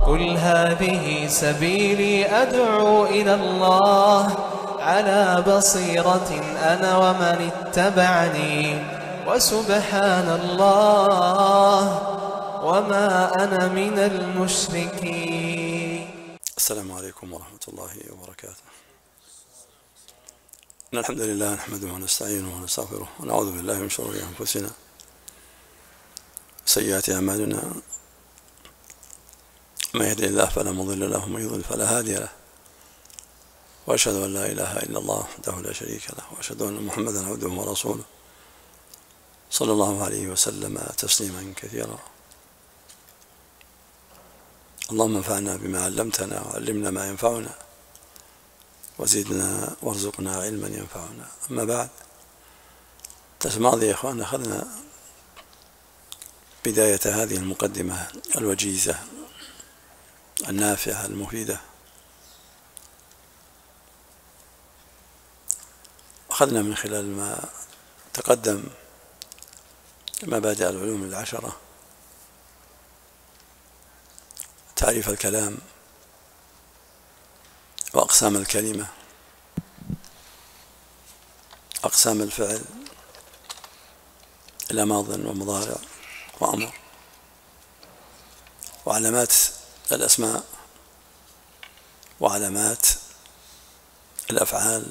قل هذه سبيلي أدعو إلى الله على بصيرة أنا ومن اتبعني وسبحان الله وما أنا من المشركين. السلام عليكم ورحمة الله وبركاته. إن الحمد لله نحمده ونستعينه ونستغفره ونعوذ بالله من شرور أنفسنا وسيئات أعمالنا، من يهده الله فلا مضل له ومن يضلل فلا هادي له، وأشهد أن لا إله إلا الله وحده لا شريك له، وأشهد أن محمدا عبده ورسوله صلى الله عليه وسلم تسليما كثيرا. اللهم انفعنا بما علمتنا وعلمنا ما ينفعنا وزدنا وارزقنا علما ينفعنا. أما بعد، الدرس الماضي يا إخوان أخذنا بداية هذه المقدمة الوجيزة النافعة المفيدة. أخذنا من خلال ما تقدم مبادئ العلوم العشرة، تعريف الكلام وأقسام الكلمة، أقسام الفعل إلى ماض ومضارع وأمر، وعلامات الأسماء وعلامات الأفعال،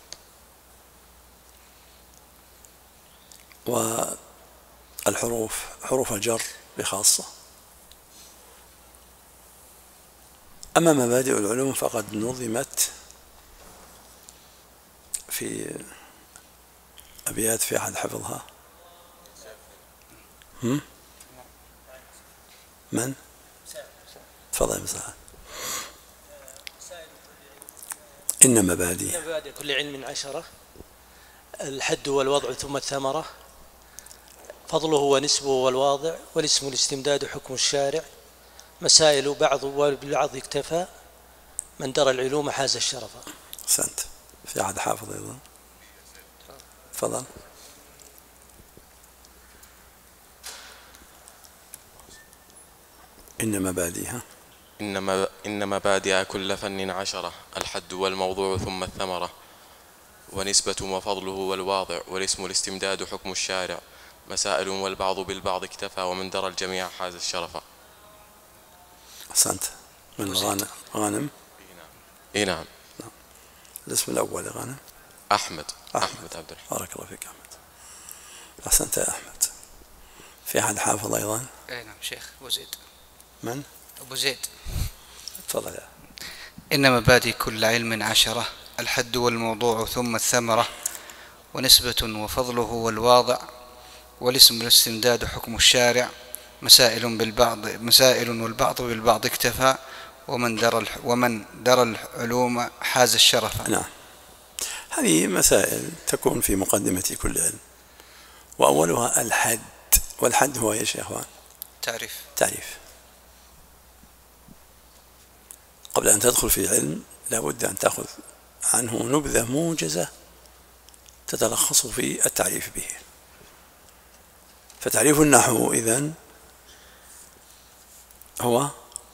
والحروف، حروف الجر بخاصة. أما مبادئ العلوم فقد نظمت في أبيات في أحد حفظها. من؟ تفضل يا مساعد. إن مبادئ كل علم عشرة: الحد والوضع ثم الثمرة، فضله ونسبه والواضع، والاسم الاستمداد حكم الشارع، مسائل بعض وبالبعض اكتفى، من درى العلوم حاز الشرف. أحسنت. في أحد حافظ أيضا؟ تفضل. إن مبادئها إن مبادئ كل فن عشرة: الحد والموضوع ثم الثمرة، ونسبة وفضله والواضع، والاسم الاستمداد حكم الشارع، مسائل والبعض بالبعض اكتفى، ومن درى الجميع حاز الشرف. أحسنت. من غانم. إيه نعم. الاسم الأول يا غانم. أحمد عبد الرحمن. بارك الله فيك أحمد. أحسنت يا أحمد. في أحد حافظ أيضا؟ أي نعم شيخ. أبو زيد. من؟ أبو زيد. تفضل يا. إن مبادئ كل علم عشرة: الحد والموضوع ثم الثمرة، ونسبة وفضله والواضع، والاسم الاستمداد حكم الشارع، مسائل والبعض بالبعض اكتفى، ومن درى العلوم حاز الشرف. نعم. هذه مسائل تكون في مقدمة كل علم، وأولها الحد. والحد هو إيش يا أخوان؟ تعريف. قبل أن تدخل في علم لابد أن تأخذ عنه نبذة موجزة تتلخص في التعريف به. فتعريف النحو إذن هو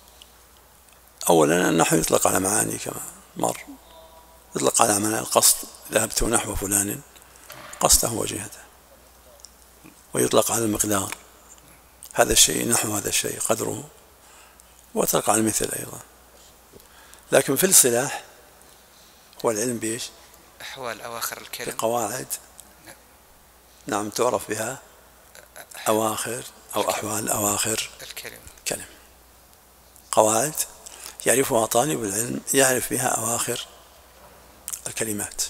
أولا النحو يطلق على معاني كما مر، يطلق على معنى القصد: ذهبت نحو فلان قصده وجهته. ويطلق على المقدار: هذا الشيء نحو هذا الشيء قدره. ويطلق على المثل أيضا. لكن في الاصطلاح هو العلم بإيش؟ أحوال أواخر الكلم، بقواعد. نعم، تعرف بها أواخر أو أحوال أواخر الكلم. قواعد يعرفها طالب العلم، يعرف بها أواخر الكلمات،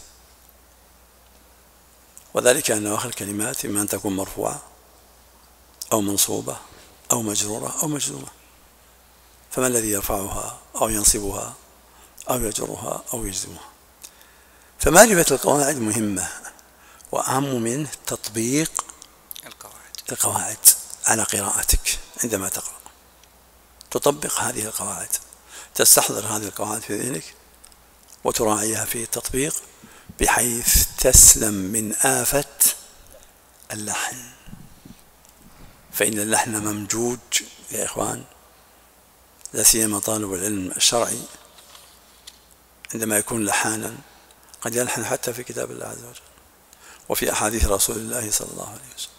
وذلك أن أواخر الكلمات إما أن تكون مرفوعة أو منصوبة أو مجرورة أو مجزومة. فما الذي يرفعها أو ينصبها أو يجرها أو يجزمها؟ فمعرفة القواعد مهمة، وأهم منه تطبيق القواعد على قراءتك. عندما تقرأ تطبق هذه القواعد، تستحضر هذه القواعد في ذهنك وتراعيها في التطبيق، بحيث تسلم من آفة اللحن. فإن اللحن ممجوج يا إخوان، لا سيما طالب العلم الشرعي عندما يكون لحانا قد يلحن حتى في كتاب الله عز وجل وفي أحاديث رسول الله صلى الله عليه وسلم.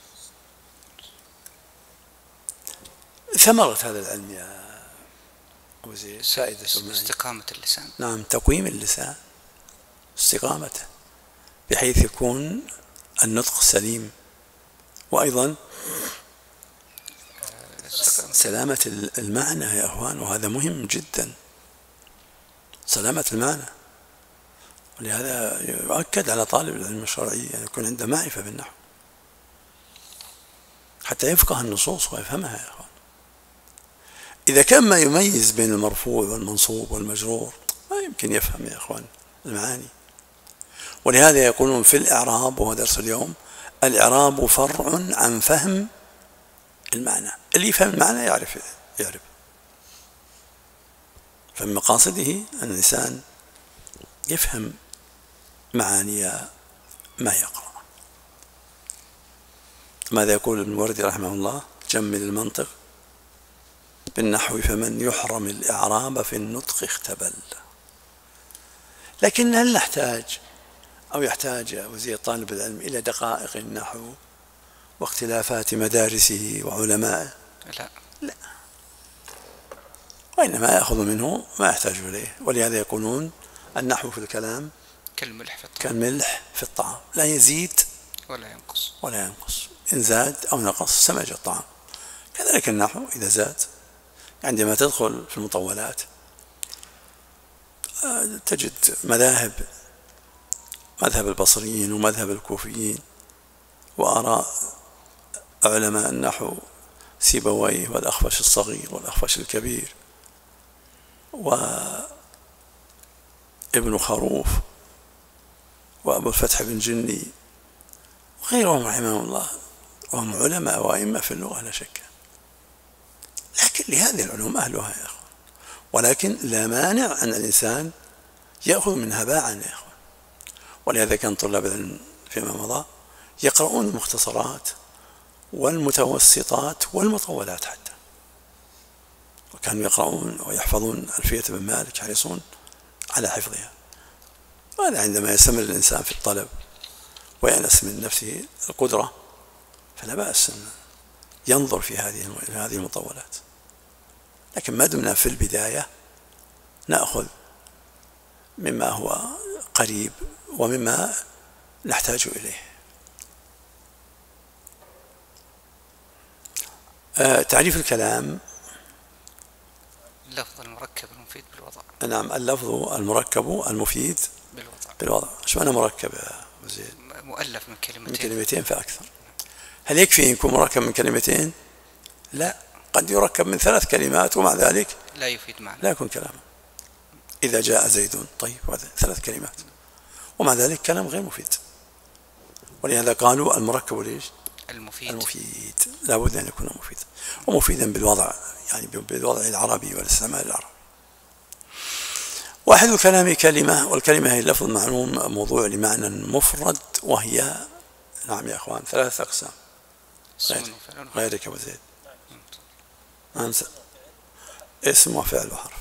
ثمرة هذا العلم يا أبو زيد فائدة استقامة اللسان. نعم، تقويم اللسان، استقامته بحيث يكون النطق سليم، وأيضا سلامة المعنى يا أخوان، وهذا مهم جدا، سلامة المعنى. ولهذا يؤكد على طالب العلم الشرعي أن يكون عنده معرفة بالنحو حتى يفقه النصوص ويفهمها يا أخوان. إذا كان ما يميز بين المرفوع والمنصوب والمجرور ما يمكن يفهم يا أخوان المعاني. ولهذا يقولون في الإعراب، وهو درس اليوم، الإعراب فرع عن فهم المعنى. اللي يفهم المعنى يعرف. فمن مقاصده أن الإنسان يفهم معاني ما يقرأ. ماذا يقول ابن وردي رحمه الله؟ جمل المنطق بالنحو فمن يحرم الإعراب في النطق اختبل. لكن هل نحتاج أو يحتاج وزير طالب العلم إلى دقائق النحو واختلافات مدارسه وعلمائه؟ لا، وإنما يأخذ منه ما يحتاج إليه. ولهذا يقولون النحو في الكلام كالملح في الطعام، لا يزيد ولا ينقص، إن زاد أو نقص سمج الطعام. كذلك النحو إذا زاد، عندما تدخل في المطولات تجد مذاهب البصريين ومذهب الكوفيين وآراء علماء النحو سيبويه والأخفش الصغير والأخفش الكبير وابن خروف وأبو الفتح بن جني وغيرهم رحمهم الله، وهم علماء وأئمة في اللغة لا شك. لكن لهذه العلوم أهلها يا أخوان، ولكن لا مانع أن الإنسان يأخذ منها باعا يا أخوان. ولهذا كان طلاب العلم فيما مضى يقرؤون المختصرات والمتوسطات والمطولات حتى، وكانوا يقرؤون ويحفظون ألفية بن مالك، يحرصون على حفظها. وهذا عندما يستمر الإنسان في الطلب ويأنس من نفسه القدرة فلا بأس أن ينظر في هذه المطولات. لكن ما دمنا في البداية نأخذ مما هو قريب ومما نحتاج إليه. تعريف الكلام: اللفظ المركب المفيد بالوضع. نعم، اللفظ المركب المفيد بالوضع. ايش معنى مركب يا زيد؟ مؤلف من كلمتين فأكثر. هل يكفي أن يكون مركب من كلمتين؟ لا، قد يركب من 3 كلمات ومع ذلك لا يفيد معنى، لا يكون كلاما. إذا جاء زيد، طيب هذا 3 كلمات ومع ذلك كلام غير مفيد. ولهذا قالوا المركب ليش؟ المفيد لا بد أن يكون مفيدا، ومفيدا بالوضع، يعني بالوضع العربي والاستعمال العربي. واحد الكلام كلمة، والكلمة هي لفظ معلوم موضوع لمعنى مفرد، وهي نعم يا أخوان 3 أقسام غيرك وزيد. اسم وفعل وحرف.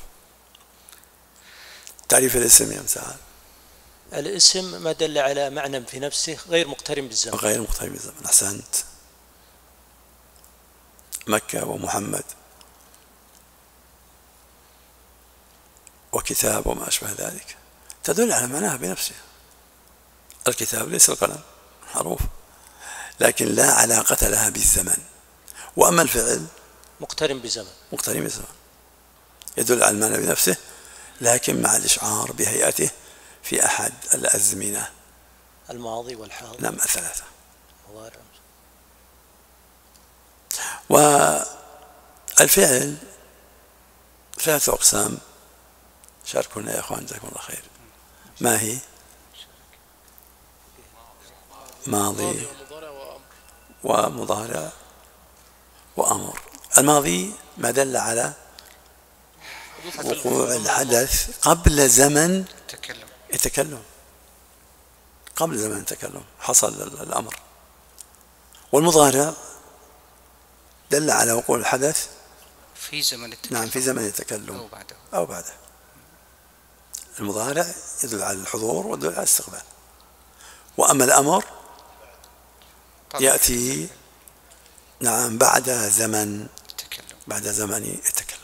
تعريف الاسم يا مساعد: الاسم ما دل على معنى في نفسه غير مقترن بالزمن. أحسنت. مكة ومحمد وكتاب وما أشبه ذلك تدل على معناها بنفسها. الكتاب ليس القلم، حروف، لكن لا علاقة لها بالزمن. وأما الفعل مقترن بزمن، يدل على المعنى بنفسه، لكن مع الإشعار بهيئته في أحد الأزمنة، الماضي والحاضر. نعم 3. والفعل 3 أقسام. شاركونا يا أخوان جزاكم الله خير. ما هي؟ ماضي ومضارع وأمر. الماضي ما دل على وقوع الحدث قبل زمن التكلم، قبل زمن التكلم حصل الأمر. والمضارع دل على وقوع الحدث في زمن التكلم. نعم في زمن التكلم أو بعده. المضارع يدل على الحضور ويدل على الاستقبال. وأما الأمر يأتي نعم بعد زمن التكلم.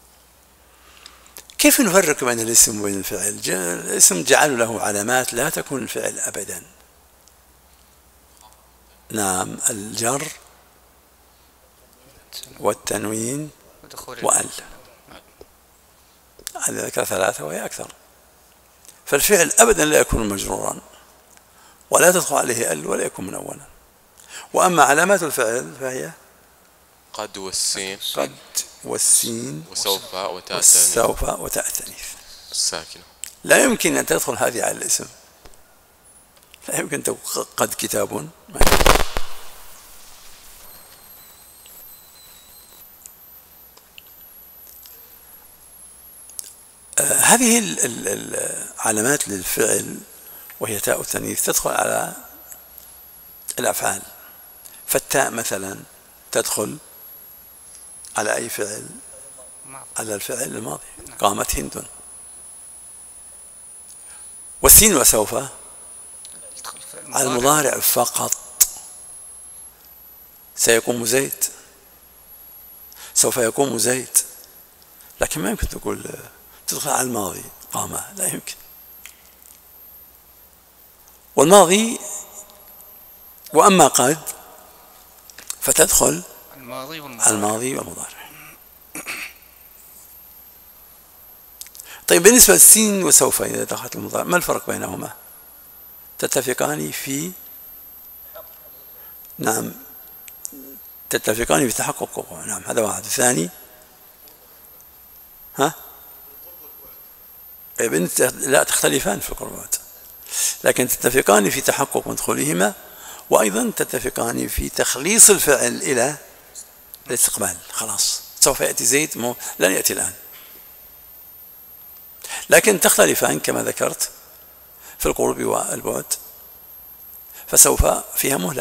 كيف نفرق بين الاسم وبين الفعل؟ الاسم جعلوا له علامات لا تكون الفعل أبدا. نعم الجر والتنوين وأل، هذا ذكر ثلاثة وهي أكثر. فالفعل أبدا لا يكون مجرورا ولا تدخل عليه أل ولا يكون منونا. وأما علامات الفعل فهي قد والسين وسوف وتاء التأنيث الساكنة. لا يمكن أن تدخل هذه على الاسم، لا يمكن تقول قد كتاب. هذه العلامات للفعل وهي تاء التأنيث تدخل على الأفعال. فالتاء مثلا تدخل على أي فعل؟ على الفعل الماضي. قامت هند. والسين وسوف على المضارع فقط. سيقوم زيد، سوف يقوم زيد، لكن ما يمكن تقول تدخل على الماضي قام، لا يمكن. والماضي وأما قد فتدخل الماضي والمضارع. طيب بالنسبة للسين وسوف إذا دخلت المضارع ما الفرق بينهما؟ تتفقان في نعم تتفقان في تحقق وقوع. نعم هذا واحد. الثاني لا تختلفان في القربات، لكن تتفقان في تحقق مدخولهما، وأيضا تتفقان في تخليص الفعل إلى الاستقبال. خلاص سوف يأتي زيد لن يأتي الآن، لكن تختلفان كما ذكرت في القرب والبعد. فسوف فيها مهلة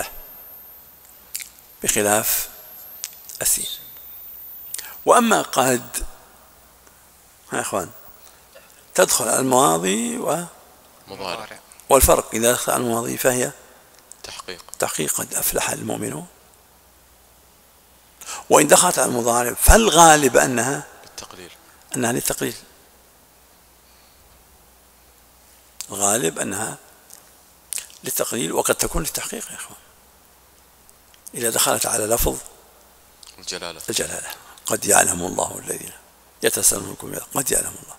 بخلاف السين. وأما قد يا إخوان تدخل على الماضي مضارع، والفرق إذا دخل على الماضي فهي تحقيق قد أفلح المؤمنون. وإن دخلت على المضارع فالغالب أنها للتقليل. الغالب أنها للتقليل وقد تكون للتحقيق يا إخوان إذا دخلت على لفظ الجلالة. قد يعلم الله الذين يتسلمونكم، قد يعلم الله،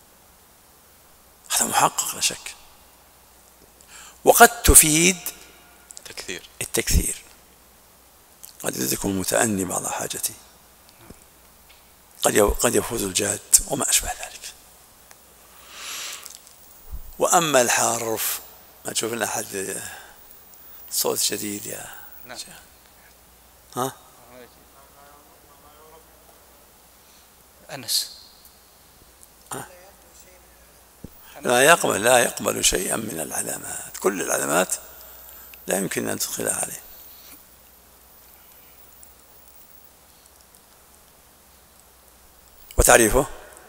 هذا محقق لا شك. وقد تفيد التكثير، قد يذكر المتأني بعض حاجته، قد يفوز الجاد وما أشبه ذلك. وأما الحرف ما تشوف لنا أحد صوت شديد يا شيخ؟ ها أنس لا يقبل شيئا من العلامات. كل العلامات لا يمكن أن تدخلها عليه. وتعريفه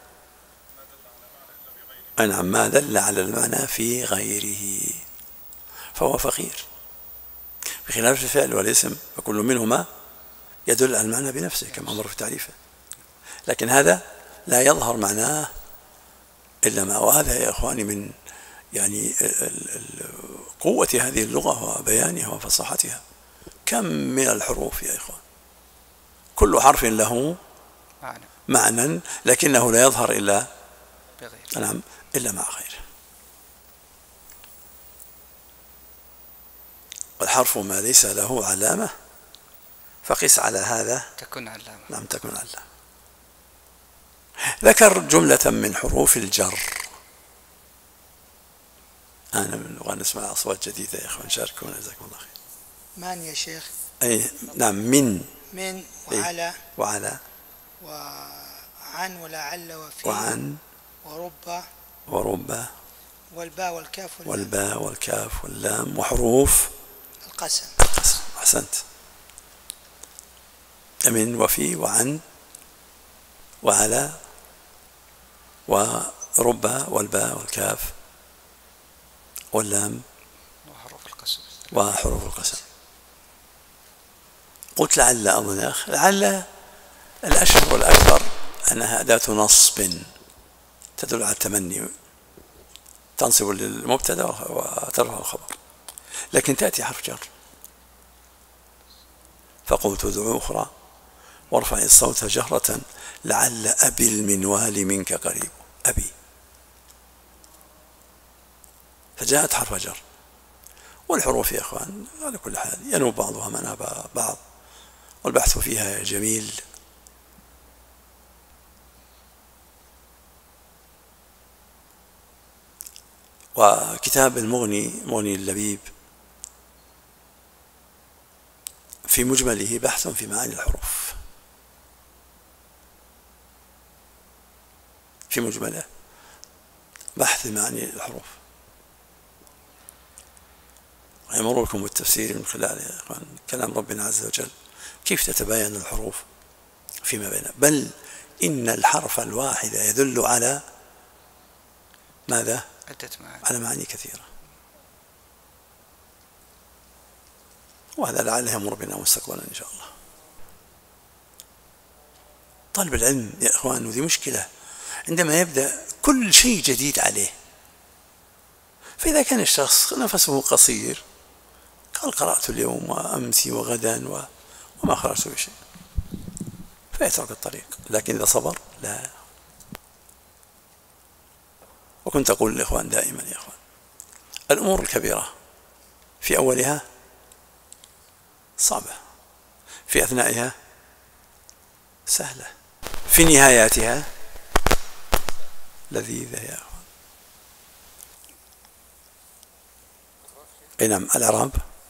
نعم ما دل على المعنى في غيره فهو فقير، بخلاف الفعل والاسم فكل منهما يدل على المعنى بنفسه كما مر في تعريفه، لكن هذا لا يظهر معناه إلا ما. وهذا يا إخواني من يعني قوة هذه اللغة وبيانها وفصاحتها. كم من الحروف يا إخوان، كل حرف له معنى لكنه لا يظهر إلا مع غيره. والحرف ما ليس له علامة فقس على هذا تكون علامة. نعم تكون علامة. ذكر جملة من حروف الجر. أنا نبغى نسمع أصوات جديدة يا إخوان، شاركونا جزاكم الله خير. من يا شيخ؟ أي نعم من وعلى وعلى وعن ولعل وفي وعن ورب والباء والكاف واللام وحروف القسم. أحسنت. من وفي وعن وعلى ورب والباء والكاف واللام وحروف القسم. وحروف القسم. قلت لعل أظن يا أخي، لعل الأشهر والأكثر أنها أداة نصب تدل على التمني، تنصب للمبتدا وترفع الخبر، لكن تأتي حرف جر. فقلت ادعو أخرى وارفع الصوت جهرة لعل أبي المنوال منك قريب. أبي، فجاءت حرف جر. والحروف يا إخوان على كل حال ينوب بعضها مناب بعض، والبحث فيها جميل. وكتاب المغني، مغني اللبيب، في مجمله بحث في معاني الحروف، في مجمله بحث معاني الحروف، ويمر بكم بالتفسير من خلال كلام ربنا عز وجل كيف تتباين الحروف فيما بينها. بل إن الحرف الواحد يدل على ماذا؟ على معاني كثيرة، وهذا لعله يمر بنا مستقبلا إن شاء الله. طالب العلم يا إخوان، وذي مشكلة عندما يبدأ كل شيء جديد عليه، فإذا كان الشخص نفسه قصير قال قرأت اليوم وأمسي وغدا وما خرجت بشيء، فيترك الطريق. لكن إذا صبر لا. وكنت أقول للإخوان دائما يا إخوان، الأمور الكبيرة في أولها صعبة، في أثنائها سهلة، في نهاياتها لذيذة يا أخوان. أي نعم. الإعراب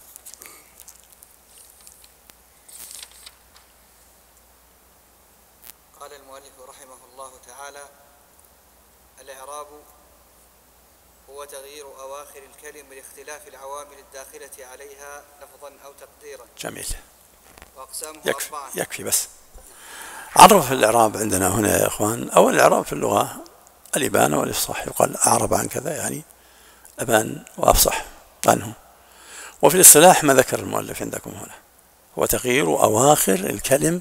قال المؤلف رحمه الله تعالى: الإعراب هو تغيير أواخر الكلم لاختلاف العوامل الداخلة عليها لفظا أو تقديرا. جميل. وأقسامه يكفي 4. يكفي بس. عرف الإعراب عندنا هنا يا إخوان. أول الإعراب في اللغة الإبانة والإفصاح، يقال أعرب عن كذا يعني أبان وأفصح عنه. وفي الاصطلاح ما ذكر المؤلف عندكم هنا هو تغيير أواخر الكلم.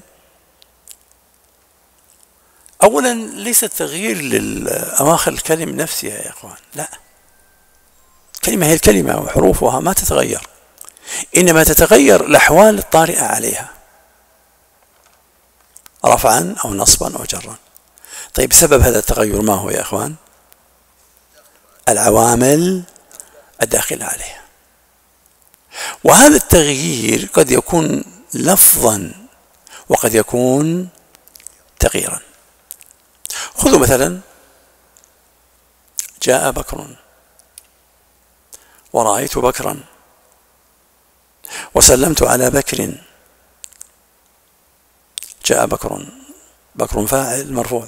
أولا ليس التغيير لأواخر الكلم نفسها يا إخوان، لا، الكلمة هي الكلمة وحروفها ما تتغير، إنما تتغير الأحوال الطارئة عليها رفعا أو نصبا أو جرا. طيب سبب هذا التغير ما هو يا إخوان؟ العوامل الداخلة عليها. وهذا التغيير قد يكون لفظا وقد يكون تغييرا. خذوا مثلا جاء بكر ورأيت بكرا وسلمت على بكر. جاء بكر، بكر فاعل مرفوع،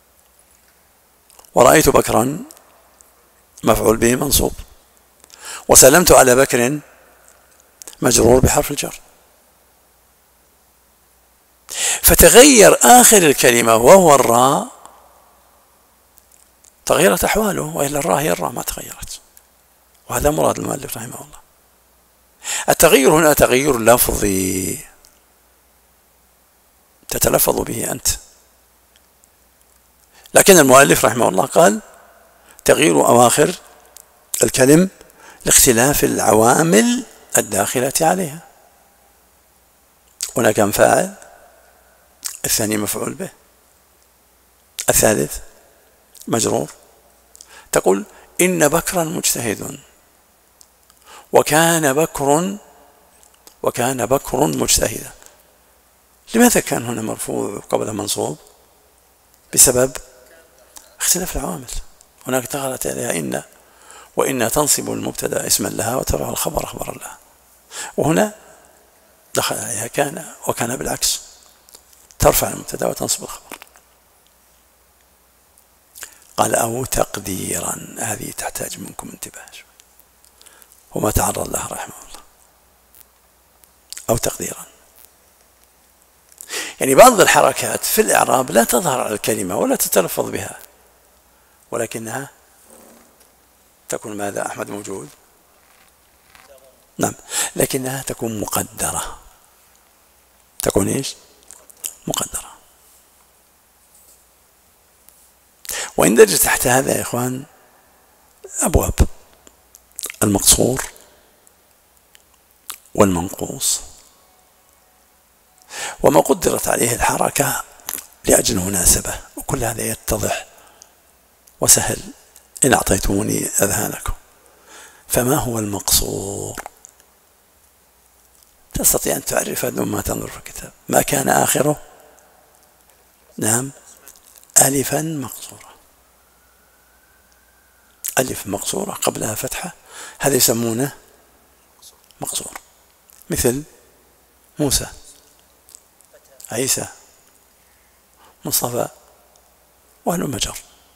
ورأيت بكرا مفعول به منصوب، وسلمت على بكر مجرور بحرف الجر. فتغير آخر الكلمة وهو الراء، تغيرت أحواله، وإلا الراء هي الراء ما تغيرت. وهذا مراد المؤلف رحمه الله. التغير هنا تغير لفظي تتلفظ به أنت، لكن المؤلف رحمه الله قال تغيير أواخر الكلم لاختلاف العوامل الداخلة عليها. هنا كم فاعل؟ الثاني مفعول به، الثالث مجرور. تقول إن بكرا مجتهد، وكان بكر مجتهدا. لماذا كان هنا مرفوع قبل منصوب؟ بسبب اختلاف العوامل. هناك دخلت عليها إن، وإن تنصب المبتدا اسما لها وترفع الخبر خبرا لها. وهنا دخل عليها كان، وكان بالعكس ترفع المبتدا وتنصب الخبر. قال أو تقديرا، هذه تحتاج منكم انتباه، وما تعرض لها رحمه الله. أو تقديرا يعني بعض الحركات في الإعراب لا تظهر على الكلمة ولا تتلفظ بها، ولكنها تكون ماذا؟ أحمد موجود؟ نعم، لكنها تكون مقدرة. تكون إيش؟ مقدرة. ويندرج تحت هذا يا إخوان أبواب: المقصور والمنقوص، وما قدرت عليه الحركة لأجل مناسبة، وكل هذا يتضح وسهل إن أعطيتموني أذهانكم. فما هو المقصور؟ تستطيع أن تعرفه دون ما تنظر في الكتاب. ما كان آخره نعم ألفا مقصورة، ألف مقصورة قبلها فتحة، هذا يسمونه مقصور. مثل موسى، عيسى، مصطفى، وهلم جر.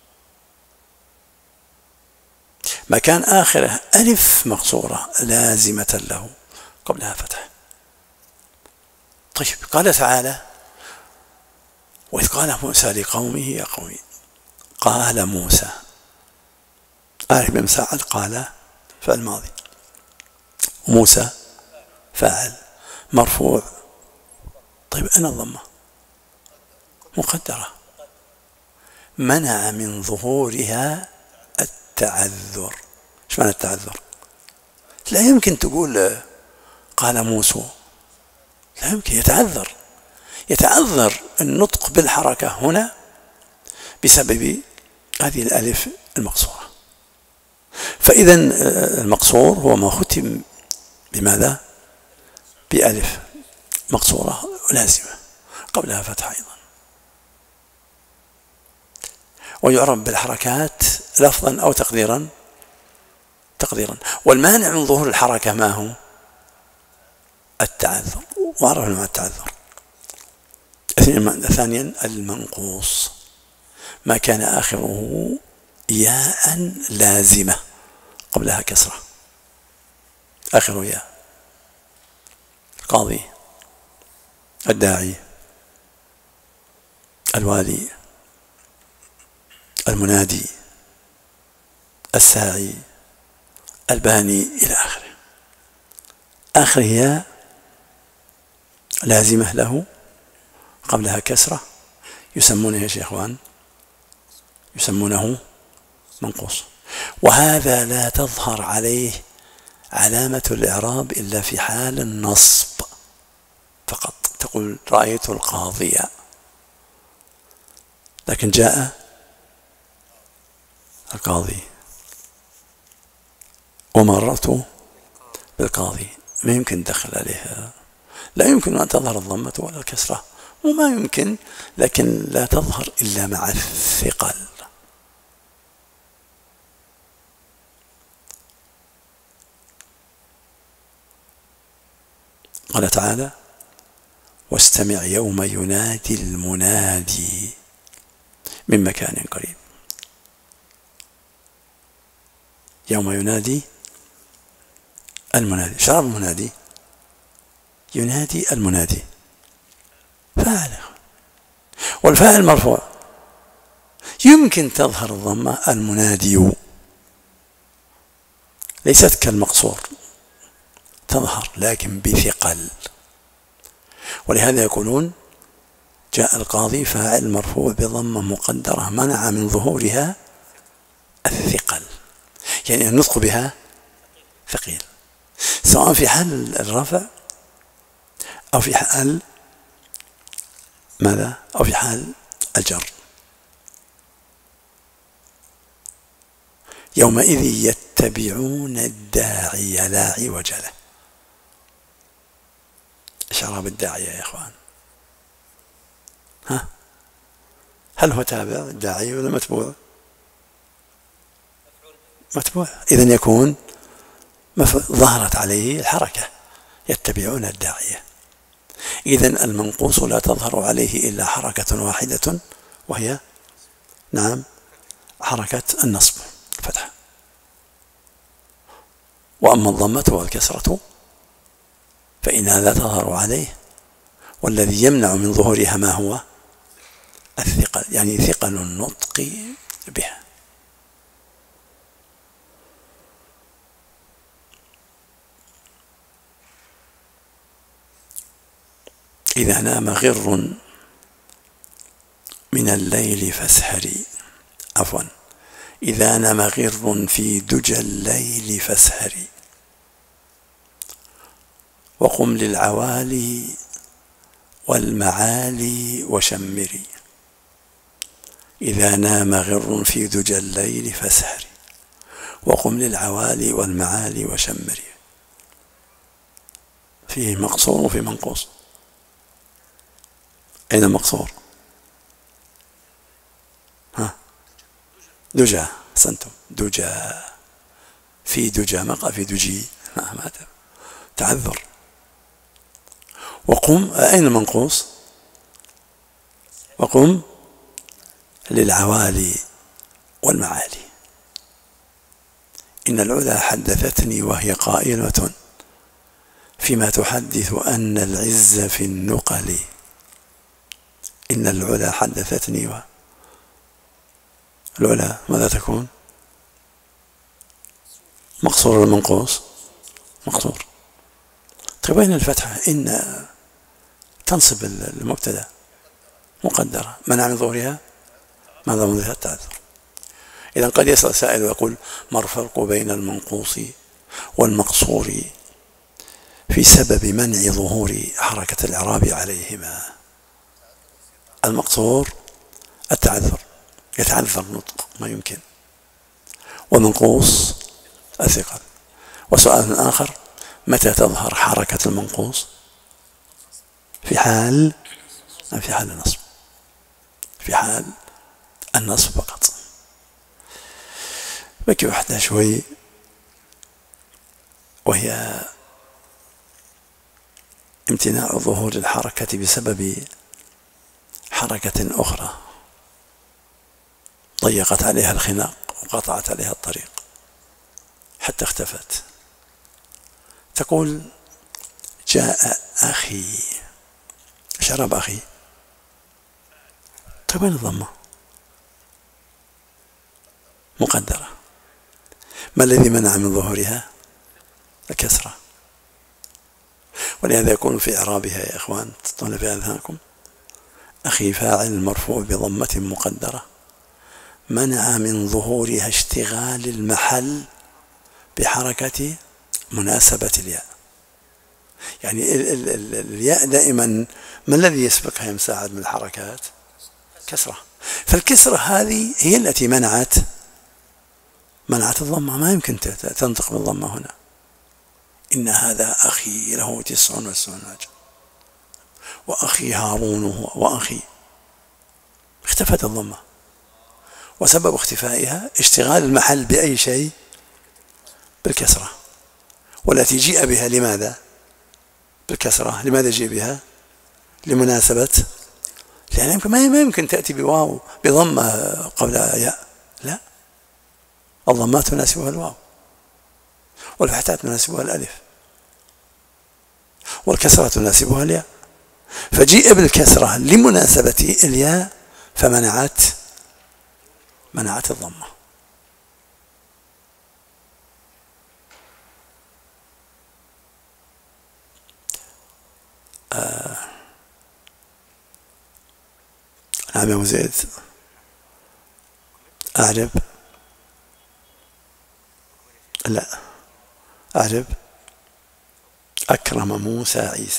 ما كان آخره ألف مقصورة لازمة له قبلها فتح. طيب، قال تعالى: وإذ قال موسى لقومه يا قوم. قال موسى، أعرف بمساعد قال فعل ماضي، وموسى فاعل مرفوع. طيب، أنا الضمة مقدرة، منع من ظهورها التعذر. ايش معنى التعذر؟ لا يمكن تقول قال موسى، لا يمكن، يتعذر النطق بالحركة هنا بسبب هذه الألف المقصورة. فإذا المقصور هو ما ختم بماذا؟ بألف مقصورة لازمة قبلها فتح أيضا، ويعرب بالحركات لفظا أو تقديرا. والمانع من ظهور الحركة ما هو؟ التعذر، وعرفنا مع التعذر. ثانيا المنقوص، ما كان آخره ياء لازمة قبلها كسرة، آخره ياء. القاضي، الداعي، الوالي، المنادي، الساعي، الباني إلى آخره، آخره ياء لازمة له قبلها كسرة، يسمونه يا إخوان، يسمونه منقوص. وهذا لا تظهر عليه علامة الإعراب إلا في حال النصب فقط. تقول رأيت القاضي، لكن جاء القاضي ومررت بالقاضي، ما يمكن دخل عليها، لا يمكن أن تظهر الضمة ولا الكسرة، وما يمكن، لكن لا تظهر إلا مع الثقل. قال تعالى: واستمع يوم ينادي المنادي من مكان قريب. يوم ينادي المنادي، شراب المنادي ينادي المنادي، فاعل، والفاعل مرفوع، يمكن تظهر الضمة المنادي، ليست كالمقصور، تظهر لكن بثقل. ولهذا يقولون جاء القاضي فاعل مرفوع بضمة مقدرة منع من ظهورها الثقل، يعني النطق بها ثقيل، سواء في حال الرفع أو في حال ماذا؟ أو في حال الجر. يومئذ يتبعون الداعي لا عوج له. شراب الداعية يا إخوان، هل هو تابع الداعي ولا متبوع؟ متبوع، إذن يكون ظهرت عليه الحركة، يتبعون الداعية. إذن المنقوص لا تظهر عليه إلا حركة واحدة، وهي نعم حركة النصب الفتحة. وأما الضمة والكسرة فإنها لا تظهر عليه، والذي يمنع من ظهورها ما هو؟ الثقل، يعني ثقل النطق بها. إذا نام غر من الليل فاسهري، عفوا، إذا نام غر في دجى الليل فاسهري، وقم للعوالي والمعالي وشمري. إذا نام غر في دجى الليل فاسهري، وقم للعوالي والمعالي وشمري. فيه مقصور وفي منقوص. أين المقصور؟ ها، دجى، أحسنتم، دجى، في دجى، مقع في دجي، ما تعذر. وقم، أين المنقوص؟ وقم للعوالي والمعالي. إن العلا حدثتني وهي قائلة فيما تحدث أن العز في النقل. إن العلا حدثتني العلا ماذا تكون؟ مقصور ولا منقوص؟ مقصور. طيب وين الفتحة؟ إن تنصب المبتدا، مقدرة، منع من ظهورها ماذا من ظهورها؟ التعذر. إذا قد يسأل سائل ويقول: ما الفرق بين المنقوص والمقصور في سبب منع ظهور حركة الإعراب عليهما؟ المقصور التعذر، يتعذر نطق ما يمكن، والمنقوص الثقل. وسؤال آخر: متى تظهر حركة المنقوص؟ في حال النصب، في حال النصب فقط. بكي واحدة شوي، وهي امتناع ظهور الحركة بسبب حركة أخرى ضيقت عليها الخناق وقطعت عليها الطريق حتى اختفت. تقول: جاء أخي. إيش إعراب أخي؟ طيب وين الضمة؟ مقدرة. ما الذي منع من ظهورها؟ الكسرة. ولهذا يكون في إعرابها يا إخوان تطلع في أذهانكم: أخي فاعل مرفوع بضمة مقدرة منع من ظهورها اشتغال المحل بحركة مناسبة الياء. يعني الياء دائما ما الذي يسبقها يمساعد من الحركات؟ كسرة. فالكسرة هذه هي التي منعت الضمة. ما يمكن تنطق بالضمة هنا. إن هذا أخي له 99 نعجة وأخي هارون وأخي، اختفت الضمة. وسبب اختفائها اشتغال المحل بأي شيء؟ بالكسرة. والتي جيء بها لماذا؟ بالكسرة. لماذا جيء بها؟ لمناسبة، لأن ما يمكن تأتي بواو بضمة قبل ياء، لا، الضمات تناسبها الواو، والفتحات تناسبها الألف، والكسرة تناسبها الياء. فجيء بالكسرة لمناسبة الياء فمنعت الضمة. نعم يا أبو زيد. أعرب، لا، أعرب أكرم موسى عيسى،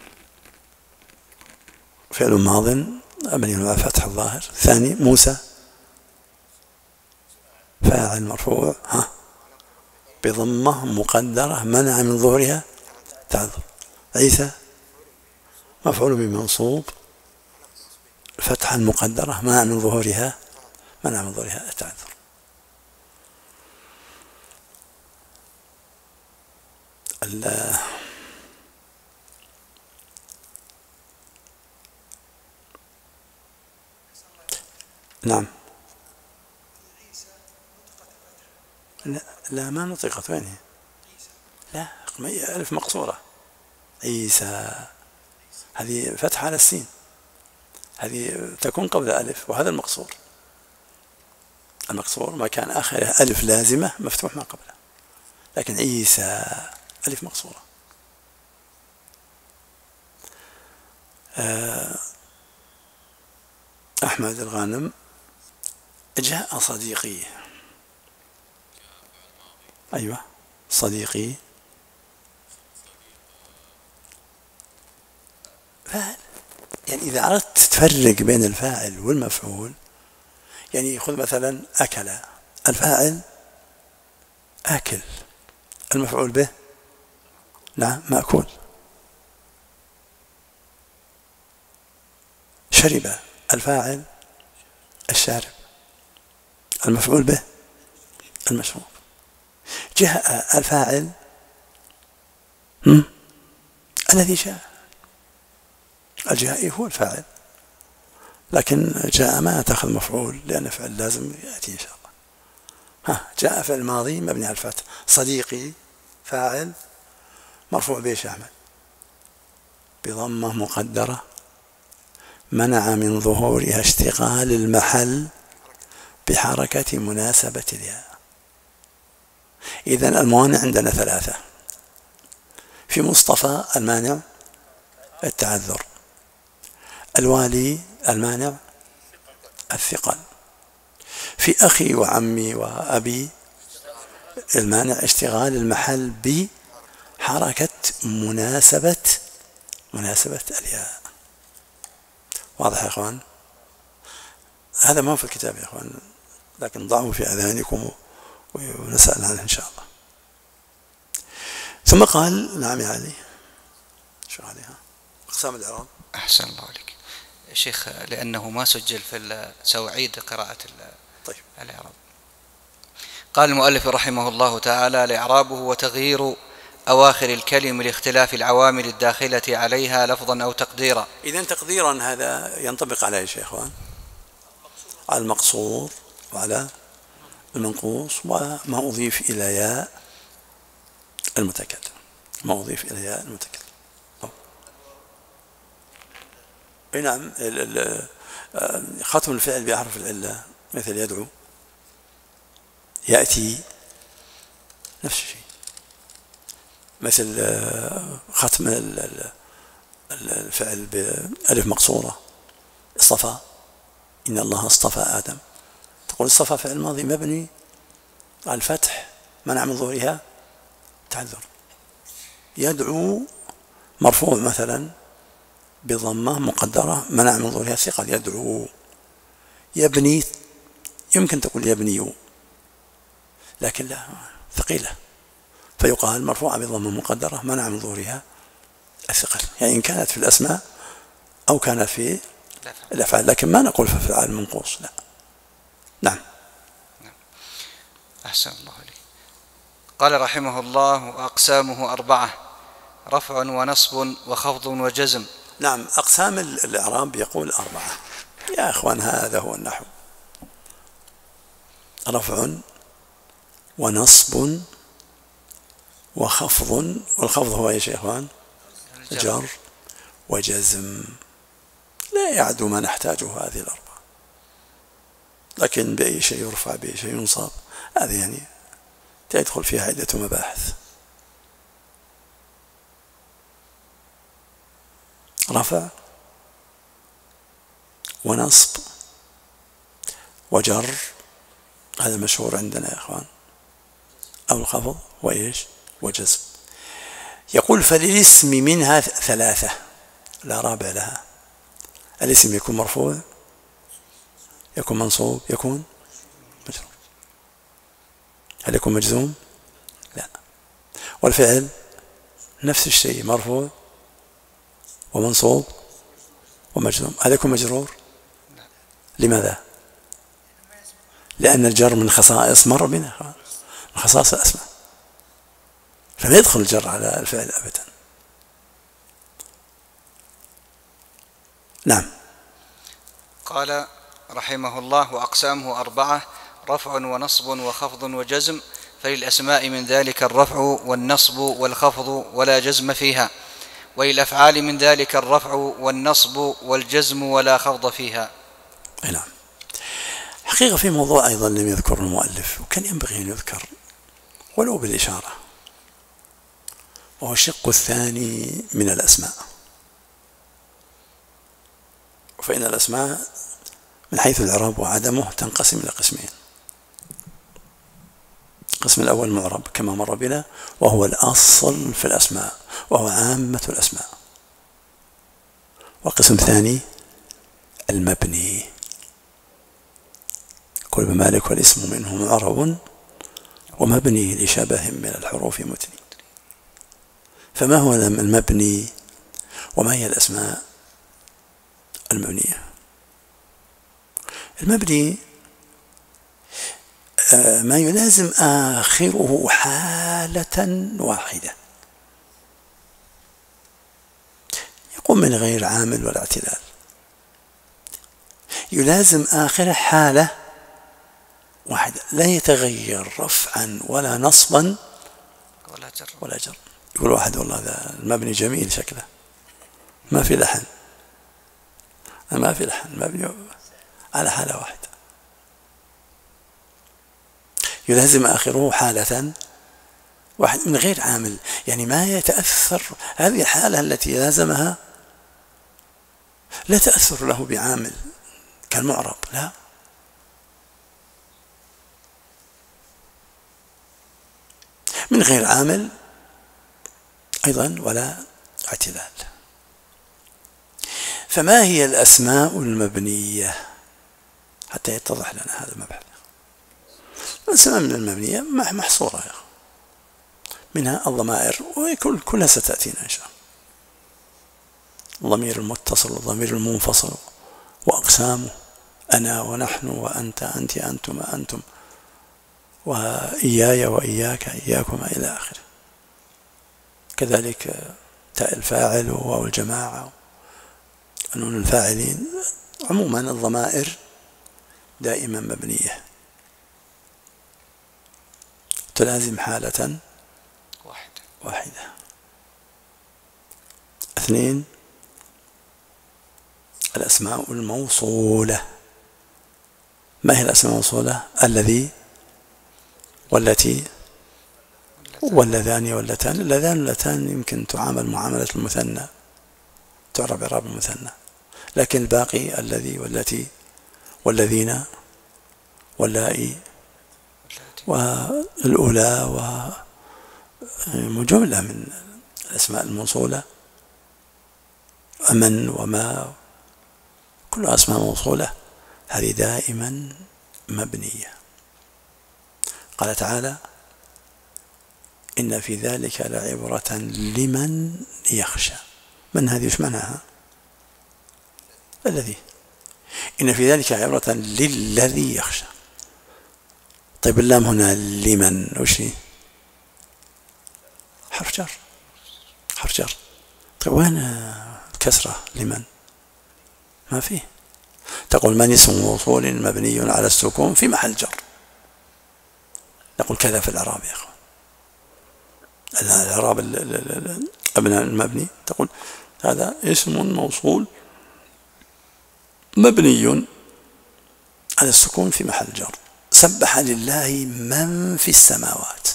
فعل ماض مبني على فتح الظاهر. ثاني: موسى فاعل مرفوع بضمة مقدرة منع من ظهورها تعذر. عيسى مفعول بمنصوب فتحا مقدرة منع من ظهورها التعذر. نعم. لا ما نطقت. وين هي؟ لا، ألف مقصورة. عيسى هذه فتح على السين، هذه تكون قبل ألف، وهذا المقصور. المقصور ما كان آخره ألف لازمة مفتوح ما قبله، لكن عيسى ألف مقصورة. أحمد الغانم: جاء صديقي. أيوة صديقي فاعل. يعني إذا أردت تفرق بين الفاعل والمفعول، يعني خذ مثلا أكل، الفاعل آكل، المفعول به نعم مأكول. شرب، الفاعل الشارب، المفعول به المشروب. جاء، الفاعل الذي جاء، الجائي هو الفاعل، لكن جاء ما تأخذ مفعول لأن فعل لازم يأتي إن شاء الله. جاء فعل ماضي مبني على الفتح. صديقي فاعل مرفوع به أحمد بضمة مقدرة منع من ظهورها اشتغال المحل بحركة مناسبة الياء. إذن الموانع عندنا ثلاثة. في مصطفى المانع التعذر، الوالي المانع الثقل، في أخي وعمي وأبي المانع اشتغال المحل بحركة مناسبة الياء. واضح يا إخوان؟ هذا ما في الكتاب يا إخوان، لكن ضعوا في أذهانكم ونسأل عنه إن شاء الله. ثم قال: نعم يا علي، شو عليها أقسام الإعراب. أحسن الله عليك شيخ، لأنه ما سجل في سأعيد قراءة طيب. الإعراب. قال المؤلف رحمه الله تعالى: الإعراب هو تغيير أواخر الكلم لاختلاف العوامل الداخلة عليها لفظا أو تقديرا. إذن تقديرا هذا ينطبق على ايش يا إخوان؟ على المقصور وعلى المنقوص وما أضيف إلى ياء المتكلم، ما أضيف إلى ياء المتكلم. نعم، ختم الفعل بأحرف العلة مثل يدعو، يأتي نفس الشيء، مثل ختم الفعل بألف مقصورة. اصطفى، إن الله اصطفى آدم، تقول اصطفى فعل ماضي مبني على الفتح منع من ظهورها تعذر. يدعو مرفوع مثلا بضمة مقدرة منع من ظهورها ثقل، يدعو. يبني يمكن تقول يبني، لكن لا، ثقيلة، فيقال مرفوعة بضمة مقدرة منع من ظهورها الثقل، يعني إن كانت في الأسماء أو كانت في الأفعال، لكن ما نقول في الأفعال المنقوص، لا. نعم. أحسن الله عليك. قال رحمه الله: وأقسامه 4: رفع ونصب وخفض وجزم. نعم، أقسام الإعراب يقول 4 يا أخوان، هذا هو النحو: رفع ونصب وخفض، والخفض هو ايش يا إخوان؟ جر وجزم. لا يعدو ما نحتاجه هذه 4، لكن بأي شيء يرفع بأي شيء ينصب، هذه يعني تدخل فيها عدة مباحث. رفع ونصب وجر، هذا مشهور عندنا يا أخوان، أو الخفض وإيش وجزم. يقول: فللاسم منها 3 لا رابع لها. الاسم يكون مرفوع، يكون منصوب، يكون مجرور. هل يكون مجزوم؟ لا. والفعل نفس الشيء، مرفوع ومنصوب ومجزوم. هل يكون مجرور؟ لماذا؟ لأن الجر من خصائص مر بنا، من خصائص الأسماء، فلا يدخل الجر على الفعل أبدا. نعم. قال رحمه الله: وأقسامه 4: رفع ونصب وخفض وجزم، فللأسماء من ذلك الرفع والنصب والخفض ولا جزم فيها، وللأفعال من ذلك الرفع والنصب والجزم ولا خفض فيها. نعم. حقيقة في موضوع أيضا لم يذكر المؤلف وكان ينبغي أن يذكر ولو بالإشارة، وهو الشق الثاني من الأسماء. فإن الأسماء من حيث الإعراب وعدمه تنقسم إلى قسمين. القسم الأول معرب كما مر بنا، وهو الأصل في الأسماء وهو عامة الأسماء. والقسم الثاني المبني، كل مالك والاسم منه معرب ومبني لشبه من الحروف متني. فما هو المبني وما هي الأسماء المبنية؟ المبني ما يلازم آخره حالة واحدة، يقوم من غير عامل ولا اعتلال، يلازم آخره حالة واحدة لا يتغير رفعا ولا نصبا ولا جر. يقول واحد والله هذا المبني جميل شكله ما في لحن، ما في لحن، مبني على حالة واحدة، يلازم آخره حالة واحد من غير عامل، يعني ما يتأثر. هذه الحالة التي لازمها لا تأثر له بعامل كالمعرب، لا، من غير عامل أيضا ولا اعتلال. فما هي الأسماء المبنية حتى يتضح لنا هذا المبحث؟ الأسماء من المبنية محصورة منها الضمائر، وكلها ستأتينا إن شاء الله. الضمير المتصل والضمير المنفصل وأقسامه، أنا ونحن وأنت أنت أنتم أنتم، وإياي وإياك إياكما إلى آخره. كذلك تاء الفاعل وواو الجماعة ونون الفاعلين. عموما الضمائر دائما مبنية تلازم حالة واحدة. اثنين، الأسماء الموصولة. ما هي الأسماء الموصولة؟ الذي والتي واللذان واللتان. اللذان واللتان يمكن تعامل معاملة المثنى، تعرب إعراب المثنى، لكن الباقي الذي والتي والذين واللائي والأولى وجملة من الأسماء الموصولة، أمن وما، كلها أسماء موصولة، هذه دائما مبنية. قال تعالى: إن في ذلك لعبرة لمن يخشى. من هذه ايش معناها؟ الذي. إن في ذلك عبرة للذي يخشى. طيب اللام هنا لمن وش هي؟ حرف جر، حرف جر. طيب وين الكسرة لمن؟ ما فيه. تقول من اسم موصول مبني على السكون في محل جر. نقول كذا في الإعراب يا أخوان، الإعراب أبناء المبني تقول هذا اسم موصول مبني على السكون في محل جر. سبح لله من في السماوات.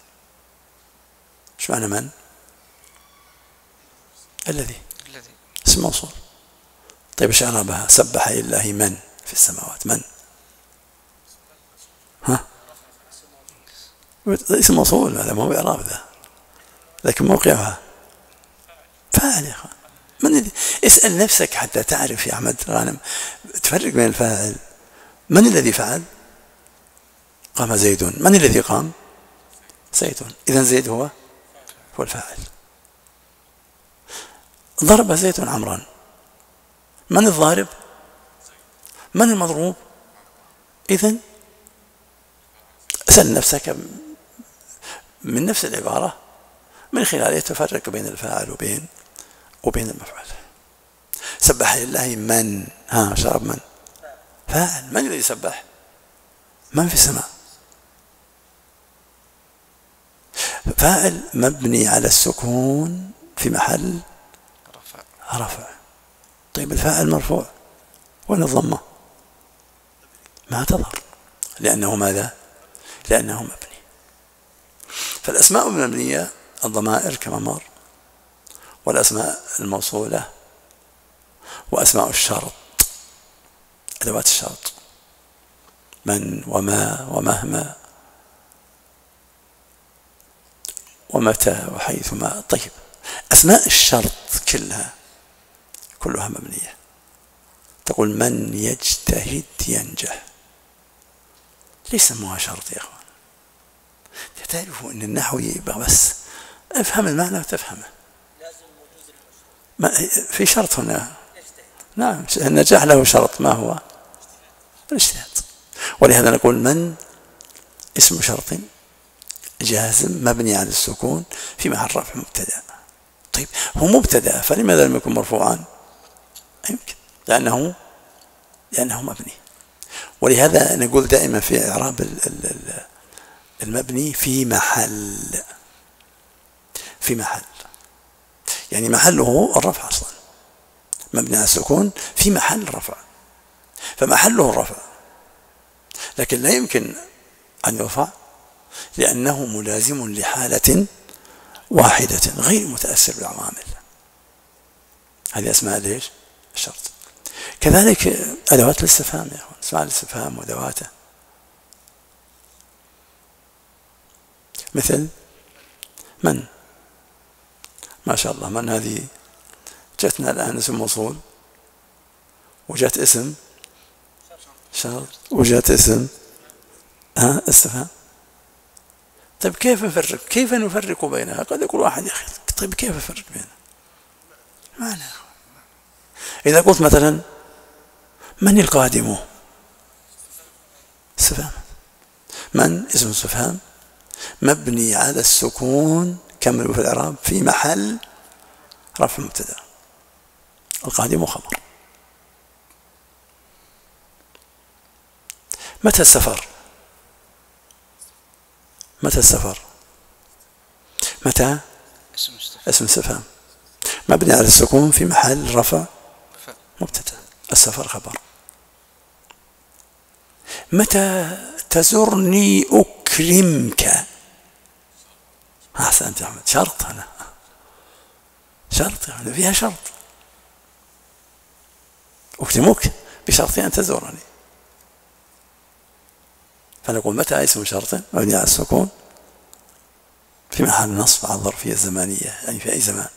ايش معنى من؟ الذي، اسم موصول. طيب ايش اعرابها؟ سبح لله من في السماوات. من؟ ها؟ اسم موصول، هذا مو باعراب ذا، لكن موقعها فاعل. يا اخوان من الذي؟ اسال نفسك حتى تعرف يا احمد غانم تفرق بين الفاعل. من الذي فعل؟ قام زيد. من الذي قام؟ زيد. اذا زيد هو الفاعل. ضرب زيد عمرا. من الضارب؟ من المضروب؟ إذن اسأل نفسك من نفس العبارة من خلالها تفرق بين الفاعل وبين المفعول. سبح لله من، ها شرب من؟ فاعل. من الذي سبح؟ من في السماء. فاعل مبني على السكون في محل رفع. طيب الفاعل مرفوع وين الضمة؟ ما تظهر، لأنه ماذا؟ لأنه مبني. فالأسماء المبنية الضمائر كما مر، والأسماء الموصولة، وأسماء الشرط، أدوات الشرط، من وما ومهما ومتى وحيثما. طيب أسماء الشرط كلها مبنية. تقول من يجتهد ينجح، ليش سموها شرط يا أخوان؟ تعرفوا أن النحو يبغى بس افهم المعنى وتفهمه. في شرط هنا، نعم، النجاح له شرط، ما هو؟ الاجتهاد. ولهذا نقول من اسم شرط جازم مبني على السكون في محل رفع مبتدأ. طيب هو مبتدأ، فلماذا لم يكن مرفوعا؟ يمكن لأنه مبني. ولهذا نقول دائما في إعراب المبني في محل يعني محله الرفع أصلا، مبني على السكون في محل رفع، فمحله الرفع، لكن لا يمكن أن يرفع لأنه ملازم لحالة واحدة غير متأثر بالعوامل. هذه أسماء ليش؟ الشرط. كذلك أدوات الاستفهام يا أخوان، أسماء الاستفهام وأدواته، مثل من، ما شاء الله، من هذه جتنا الآن اسم موصول، وجت اسم شرط، وجت اسم استفهام. طيب كيف نفرق بينها؟ قد يقول واحد يا أخي طيب كيف أفرق بينها؟ ما لا. إذا قلت مثلا من القادم، استفهام، من اسم استفهام مبني على السكون، كملوا في الإعراب، في محل رفع مبتدأ، القادم خبر. متى السفر؟ متى اسم استفهام مبني على السكون في محل رفع مبتدأ، السفر خبر. متى تزرني أكرمك؟ أحسنت يا أحمد، شرط، هنا شرط، يعني فيها شرط، أكرمك بشرط أن تزورني. فنقول متى اسم شرط مبني على السكون في محل نصب على الظرفية الزمانية، يعني في أي زمان.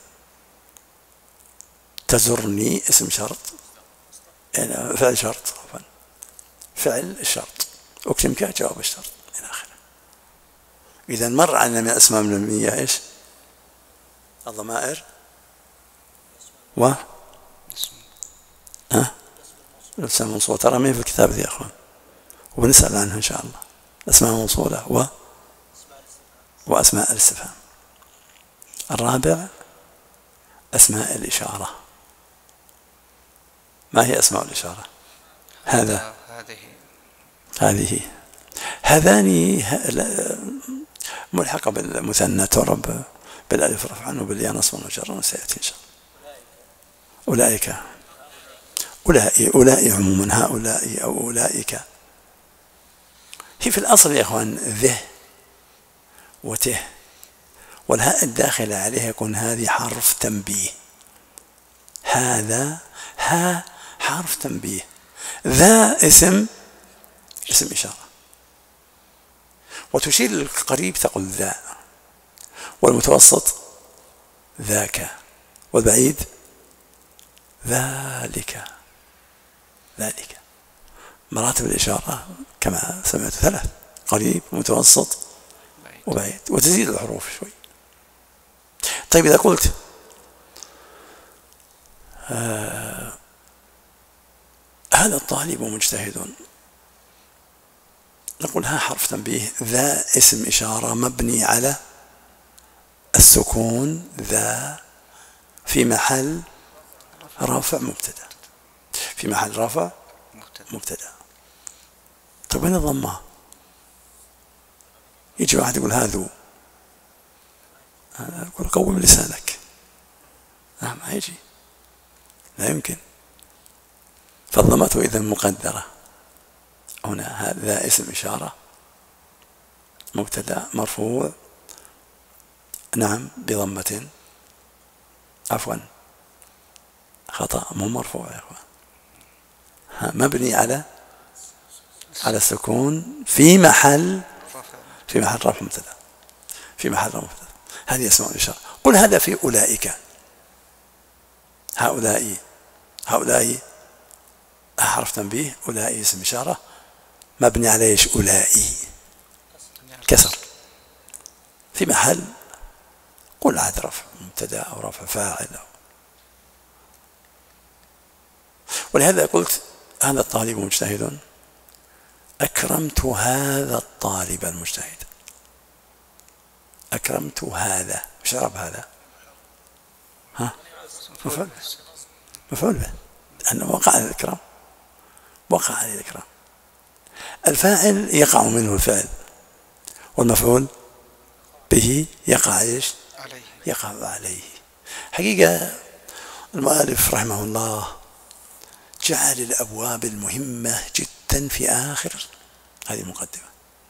تزرني اسم شرط، يعني فعل شرط، فعل الشرط، أكرمك جواب الشرط إلى آخره. إذا مر عنا من الأسماء المبنية إيش؟ الضمائر الأسماء الموصولة، ترى مين في الكتاب ذي يا أخوان، وبنسأل عنها إن شاء الله. الأسماء الموصولة وأسماء الاستفهام. الرابع أسماء الإشارة. ما هي أسماء الإشارة؟ هذه هذان ملحقة بالمثنى، تعرب بالألف رفعا وبالياء نصبا وجرا، وسيأتي إن شاء الله. أولئك عموما، هؤلاء أو أولئك. هي في الأصل يا أخوان ذه وته، والهاء الداخلة عليها يكون هذه حرف تنبيه، هذا ها حرف تنبيه، ذا اسم إشارة. وتشير للقريب تقول ذا، والمتوسط ذاك، والبعيد ذلك. مراتب الإشارة كما سمعت 3: قريب، متوسط، وبعيد، وتزيد الحروف شوي. طيب إذا قلت هذا الطالب مجتهد، نقول ها حرف تنبيه، ذا اسم إشارة مبني على السكون، ذا في محل رفع مبتدأ، في محل رفع مبتدأ. طيب وين الضمة؟ يجي واحد يقول هذو، أنا أقول قوم لسانك، ما يجي، لا يمكن. فالضمة إذا مقدرة. هنا هذا اسم إشارة مبتدأ مرفوع نعم بضمة، عفوا خطأ مو مرفوع يا أخوان، مبني على السكون في محل رفع مبتدأ، في محل رفع مبتدأ. هذه اسماء الإشارة. قل هذا في أولئك، هؤلاء حرف تنبيه، أولئك اسم إشارة مبني على ايش؟ أولئي كسر في محل، قل عاد رفع مبتدأ أو رفع فاعل. ولهذا قلت هذا الطالب مجتهد، أكرمت هذا الطالب المجتهد. أكرمت هذا، وش عرب هذا؟ مفعول به، لأنه وقع على الإكرام، وقع عليه الإكرام. الفاعل يقع منه الفعل، والمفعول به يقع ايش؟ يقع عليه. حقيقة المؤلف رحمه الله جعل الأبواب المهمة جدا في آخر هذه المقدمة،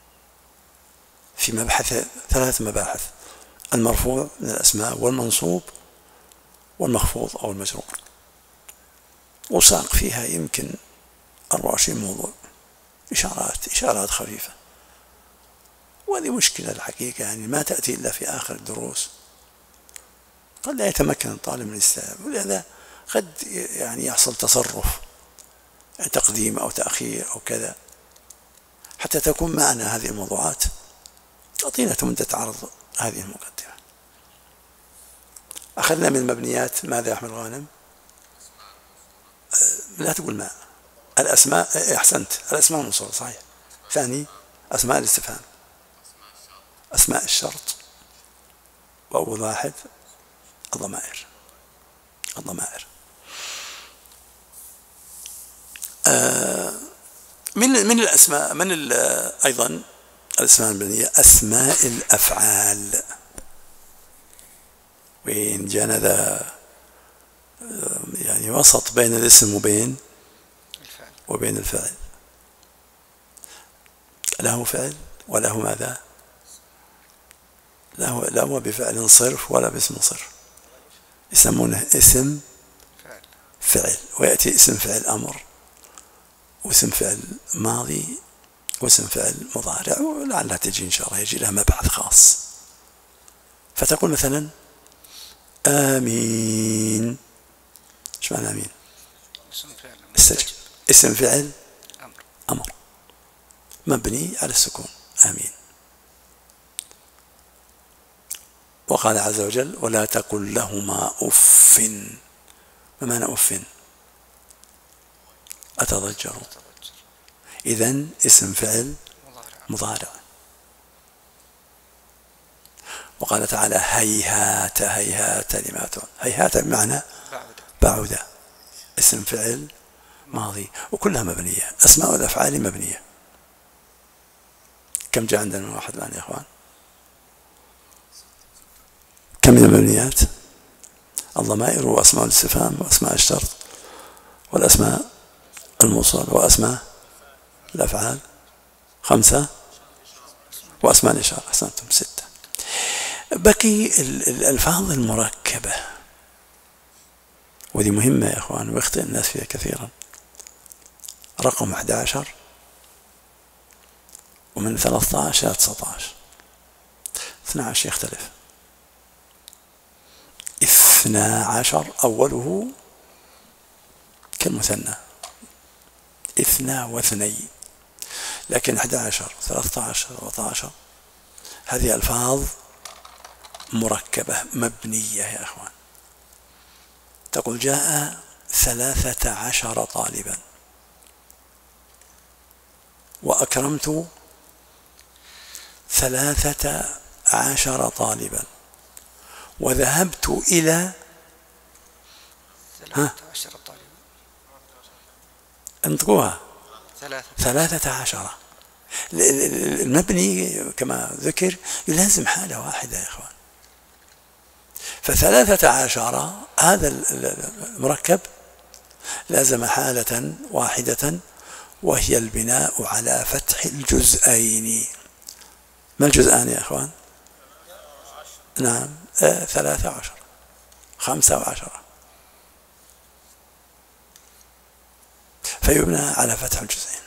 في مبحث 3 مباحث: المرفوع من الأسماء، والمنصوب، والمخفوض أو المجرور، وساق فيها يمكن 24 موضوع، إشارات خفيفة. وهذه مشكلة الحقيقة، يعني ما تأتي إلا في آخر الدروس، قد لا يتمكن الطالب من الاستيعاب، ولهذا قد يعني يحصل تصرف تقديم أو تأخير أو كذا، حتى تكون معنا هذه الموضوعات. أعطينا مدة عرض هذه المقدمة. أخذنا من المبنيات ماذا يا أحمد غانم؟ لا تقول ما الأسماء، أحسنت، الأسماء الموصولة صحيح. ثاني أسماء الاستفهام، أسماء الشرط، وأول واحد الضمائر. من الأسماء، أيضا الأسماء المبنية أسماء الأفعال. وين جانا ذا يعني وسط بين الاسم وبين الفعل. له فعل وله ماذا؟ لا هو بفعل صرف ولا باسم صرف، يسمونه اسم فعل. ويأتي اسم فعل أمر، واسم فعل ماضي، واسم فعل مضارع، ولعلها تجي إن شاء الله يجي لها مبحث خاص. فتقول مثلا آمين. ايش معنى آمين؟ استجب. اسم فعل أمر مبني على السكون، آمين. وقال عز وجل ولا تقل لهما أف. ما معنى أف؟ أتضجر. إذن اسم فعل مضارع. وقال تعالى هيهات هيهات لما توعدون. هيهات بمعنى بعد، اسم فعل ماضي، وكلها مبنية. أسماء الأفعال مبنية. كم جاء عندنا واحد الآن يا أخوان؟ كم من المبنيات؟ الضمائر، وأسماء الاستفهام، وأسماء الشرط، والأسماء الموصول، وأسماء الأفعال 5، وأسماء الإشارة. أحسنتم 6. بقي الألفاظ المركبة، وذي مهمة يا أخوان ويخطئ الناس فيها كثيرا. رقم 11 ومن 13 إلى 19. 12 يختلف. 12 أوله كالمثنى 2 و2، لكن 11 13 14 هذه ألفاظ مركبة مبنية يا أخوان. تقول جاء 13 طالبا، وأكرمت 13 طالبا، وذهبت إلى 13 طالبا. انطقوها 13. المبني كما ذكر يلازم حالة واحدة يا إخوان. ف13 هذا المركب لازم حالة واحدة وهي البناء على فتح الجزئين. ما الجزءان يا أخوان؟ نعم 13 5 و10، فيبنى على فتح الجزئين.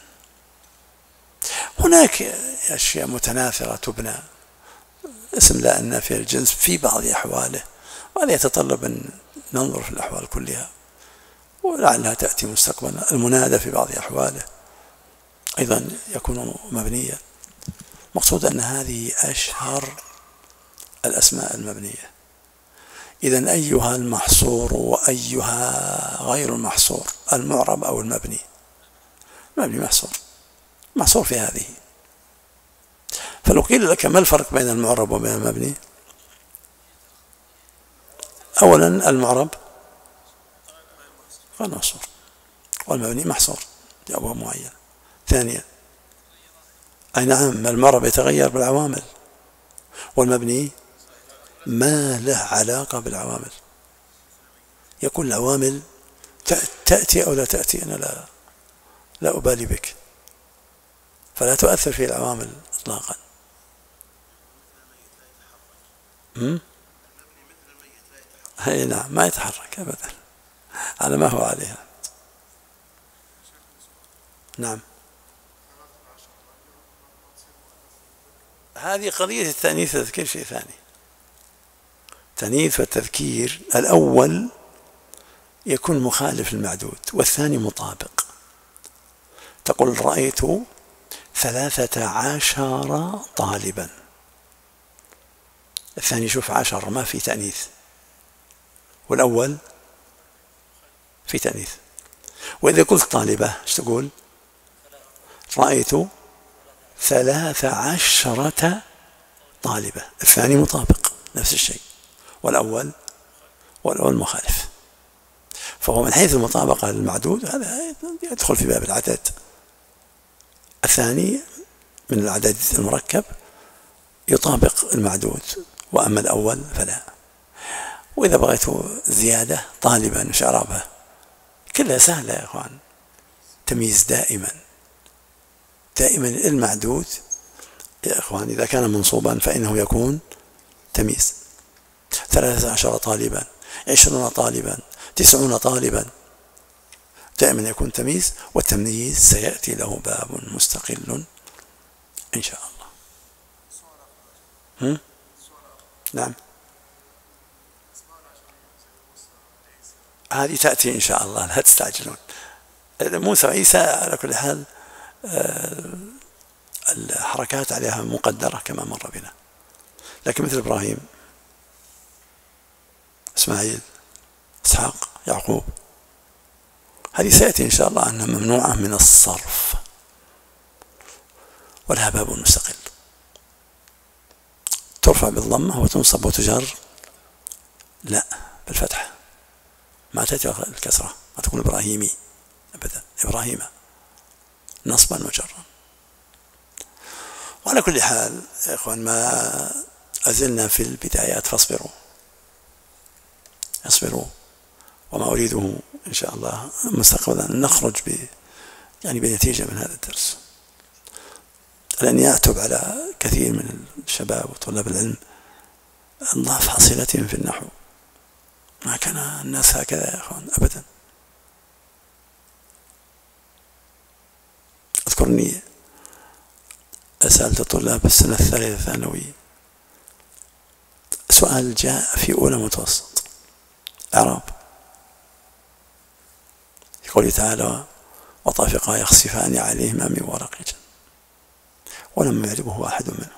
هناك أشياء متناثرة تبنى، اسم لا النافية الجنس في بعض أحواله، وهذا يتطلب أن ننظر في الأحوال كلها ولعلها تأتي مستقبلا. المنادى في بعض أحواله أيضا يكون مبنيا. مقصود أن هذه أشهر الأسماء المبنية. إذن أيها المحصور وأيها غير المحصور، المعرب أو المبني؟ المبني محصور في هذه. فلو قيل لك ما الفرق بين المعرب وبين المبني؟ أولا المعرب غير محصور والمبني محصور بأبواب معينة. ثانيا أي نعم المعرب يتغير بالعوامل، والمبني ما له علاقة بالعوامل. يكون العوامل تأتي أو لا تأتي، أنا لا أبالي بك، فلا تؤثر في العوامل إطلاقا. أي نعم ما يتحرك أبدا على ما هو عليها. نعم هذه قضية التأنيث والتذكير شيء ثاني. التأنيث والتذكير الأول يكون مخالف للمعدود والثاني مطابق. تقول رأيت 13 طالبا، الثاني شوف 10 ما في تأنيث، والأول في تأنيث. وإذا قلت طالبة ايش تقول؟ رأيت 13 طالبة، الثاني مطابق نفس الشيء، والأول مخالف. فهو من حيث المطابقة للمعدود هذا يدخل في باب العدد. الثاني من العدد المركب يطابق المعدود، وأما الأول فلا. وإذا بغيت زيادة طالبا وش إعرابها؟ كلها سهلة يا إخوان. تمييز دائما المعدود يا إخوان إذا كان منصوبا فإنه يكون تمييز. 13 طالبا، 20 طالبا، 90 طالبا، دائما يكون تمييز. والتمييز سيأتي له باب مستقل إن شاء الله. نعم هذه تأتي إن شاء الله، لا تستعجلون. موسى وعيسى على كل حال الحركات عليها مقدرة كما مر بنا، لكن مثل إبراهيم، إسماعيل، إسحاق، يعقوب، هذه سيأتي إن شاء الله أنها ممنوعة من الصرف ولها باب مستقل. ترفع بالضمة وتنصب وتجر لا بالفتحة، ما تأتي الكسرة، ما تكون إبراهيمي أبدا، إبراهيم نصبا وجرا. وعلى كل حال يا إخوان ما أزلنا في البدايات، فاصبروا وما أريده إن شاء الله مستقبلا أن نخرج بنتيجة من هذا الدرس، لأن يعتب على كثير من الشباب وطلاب العلم ضعف حصيلتهم في النحو. ما كان الناس هكذا يا أخوان أبدا. أذكرني سألت طلاب السنة الثالثة ثانوي سؤال جاء في أولى متوسط إعراب، يقول تعالى وطافقا يخصفان عليهما من ورق الجنة، ولم يعربه أحد منهم.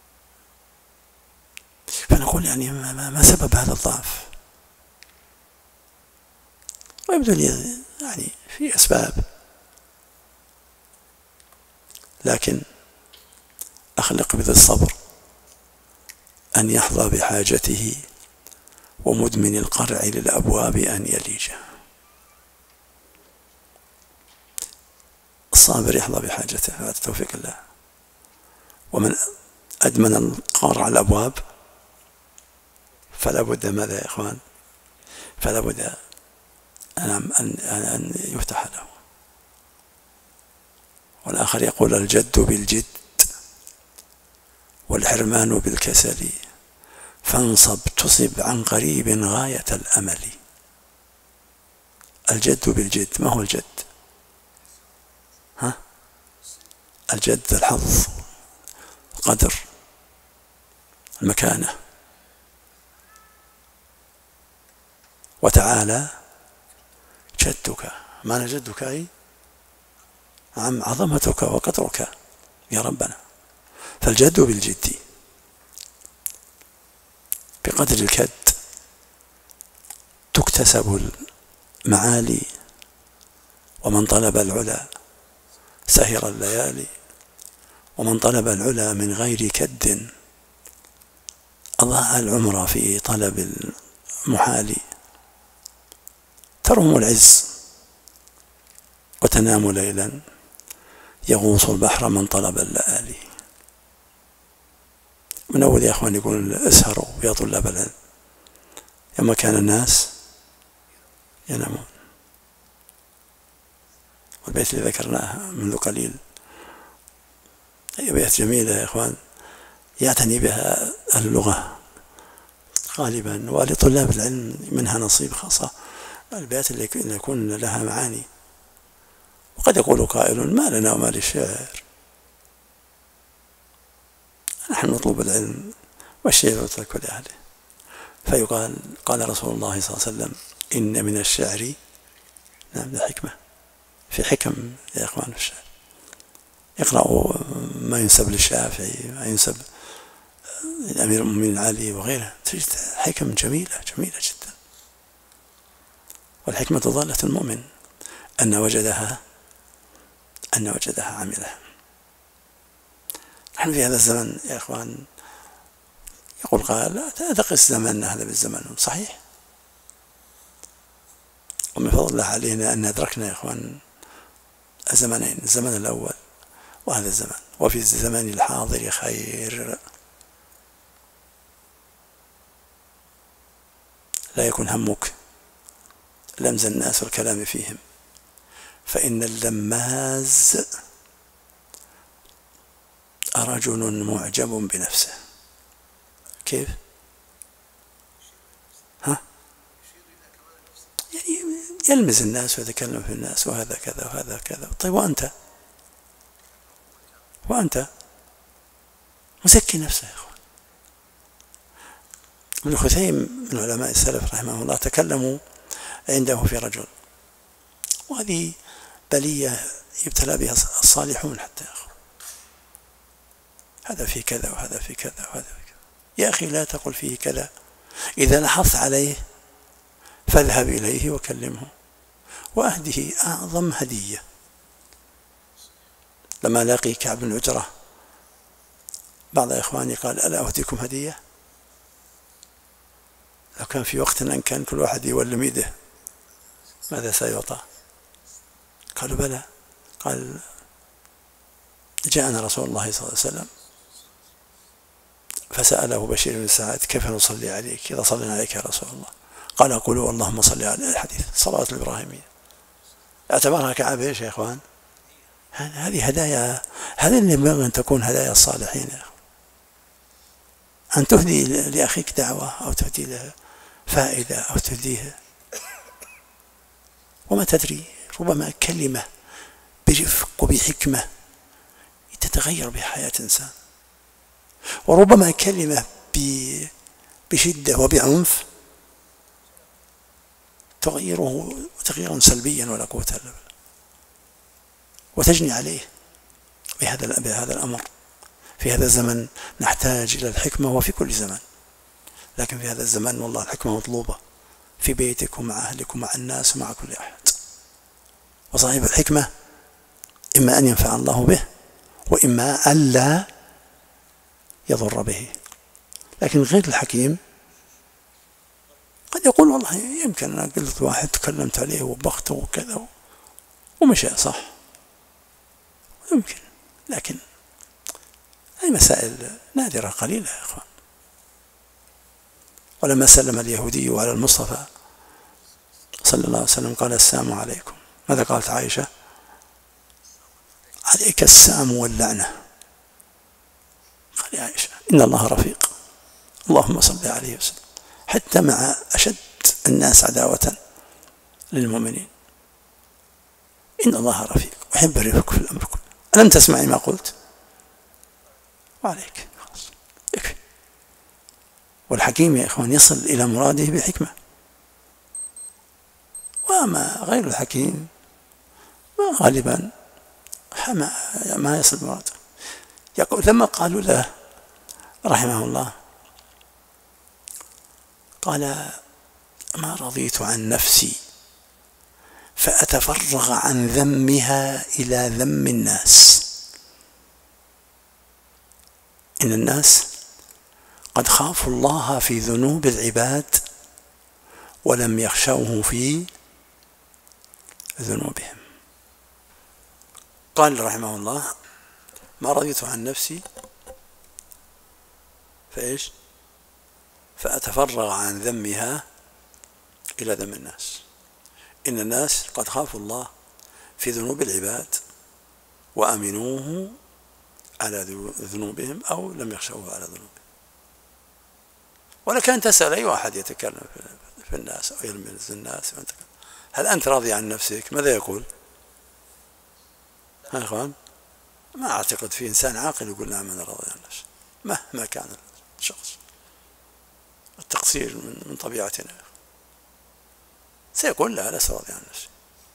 فنقول يعني ما سبب هذا الضعف؟ ويبدو لي يعني في أسباب، لكن أخلق بذي الصبر أن يحظى بحاجته، ومدمن القرع للأبواب أن يليجه. الصابر يحظى بحاجته بعد توفيق الله، ومن أدمن القرع على الأبواب فلا بد ماذا يا إخوان؟ فلا بد أن يفتح له. والآخر يقول الجد بالجد والحرمان بالكسل، فانصب تصب عن قريب غاية الأمل. الجد بالجد، ما هو الجد؟ الجد الحظ، القدر، المكانة. وتعالى جدك، معنى جدك أي عظمتك وقدرك يا ربنا. فالجد بالجد بقدر الكد تكتسب المعالي، ومن طلب العلا سهر الليالي، ومن طلب العلا من غير كد أضاع العمر في طلب المحال. ترهم العز وتنام ليلا، يغوص البحر من طلب اللآلي. من أول يا أخوان يقول اسهروا يا طلاب العلم يوم كان الناس ينامون. والبيت اللي ذكرناه منذ قليل هي بيت جميلة يا إخوان، يعتني بها أهل اللغة غالبا، ولطلاب العلم منها نصيب، خاصة البيت اللي يكون لها معاني. وقد يقول قائل ما لنا وما للشعر، نحن نطلب العلم والشعر يترك لأهله. فيقال قال رسول الله صلى الله عليه وسلم إن من الشعر الحكمة، في حكم يا إخوان في الشعر. اقرأوا ما ينسب للشافعي، ما ينسب للأمير المؤمنين علي وغيره، تجد حكم جميلة جميلة جدا. والحكمة ضالة المؤمن أن وجدها عملها. نحن في هذا الزمن يا إخوان، يقول قال لا تقس زماننا هذا بالزمن، صحيح. ومن فضل الله علينا أن أدركنا يا إخوان الزمنين، الزمن الأول وهذا الزمن. وفي الزمن الحاضر خير. لا يكن همك لمز الناس والكلام فيهم، فإن اللماز رجل معجب بنفسه. كيف؟ يعني يلمز الناس ويتكلم في الناس وهذا كذا وهذا كذا. طيب وأنت مزكي نفسه يا أخوان. ابن خثيم من علماء السلف رحمه الله تكلموا عنده في رجل، وهذه بلية يبتلى بها الصالحون حتى يا أخوان. هذا في كذا وهذا في كذا وهذا في كذا. يا أخي لا تقل فيه كذا، إذا لاحظت عليه فاذهب إليه وكلمه وأهده أعظم هدية. لما لاقي كعب بن عجرة بعض إخواني قال ألا أهديكم هدية؟ لو كان في وقت أن كان كل واحد يولم يده ماذا سيعطى؟ قالوا بلى. قال جاءنا رسول الله صلى الله عليه وسلم فسأله بشير بن سعد كيف نصلي عليك إذا صلينا عليك يا رسول الله؟ قال قولوا اللهم صل على الحديث الصلاة الإبراهيمية. اعتبرها كعب ايش يا إخوان؟ هذه هدايا، هذه اللي ينبغي أن تكون هدايا الصالحين يا أخوان. أن تهدي لأخيك دعوة أو تهدي له فائدة أو تهديه، وما تدري ربما كلمة برفق وبحكمة تتغير بها حياة إنسان، وربما كلمة بشدة وبعنف تغيره تغييرا سلبيا ولا قوة إلا بالله، وتجني عليه بهذا الأمر. في هذا الزمن نحتاج إلى الحكمة، وفي كل زمن، لكن في هذا الزمن والله الحكمة مطلوبة في بيتك ومع أهلك ومع الناس ومع كل أحد. وصاحب الحكمة إما أن ينفع الله به وإما ألا يضر به. لكن غير الحكيم قد يقول والله يمكن أنا قلت واحد تكلمت عليه وبخته وكذا ومشى صح، يمكن، لكن هذه مسائل نادرة قليلة يا أخوان. ولما سلم اليهودي على المصطفى صلى صلى الله عليه وسلم قال السلام عليكم، ماذا قالت عائشة؟ عليك السام واللعنة. قال يا عائشة إن الله رفيق، اللهم صل عليه وسلم، حتى مع أشد الناس عداوة للمؤمنين إن الله رفيق ويحب الرفق في الأمر كله. ألم تسمعي ما قلت؟ وعليك خلاص يكفي. والحكيم يا إخوان يصل إلى مراده بحكمة، وما غير الحكيم غالبا ما يصل مراده. يقول لما قالوا له رحمه الله قال ما رضيت عن نفسي فأتفرغ عن ذمها إلى ذم الناس. إن الناس قد خافوا الله في ذنوب العباد ولم يخشوه في ذنوبهم. قال رحمه الله ما رضيت عن نفسي فإيش؟ فأتفرغ عن ذمها إلى ذم الناس. إن الناس قد خافوا الله في ذنوب العباد وأمنوه على ذنوبهم أو لم يخشوه على ذنوبهم. ولكن تسأل أي واحد يتكلم في الناس أو يلمز الناس هل أنت راضي عن نفسك؟ ماذا يقول؟ ها إخوان؟ ما أعتقد في إنسان عاقل يقول نعم أنا راضي عن نفسي مهما كان الشخص. التقصير من طبيعتنا، سيقول لا لست راضي عن نفسي.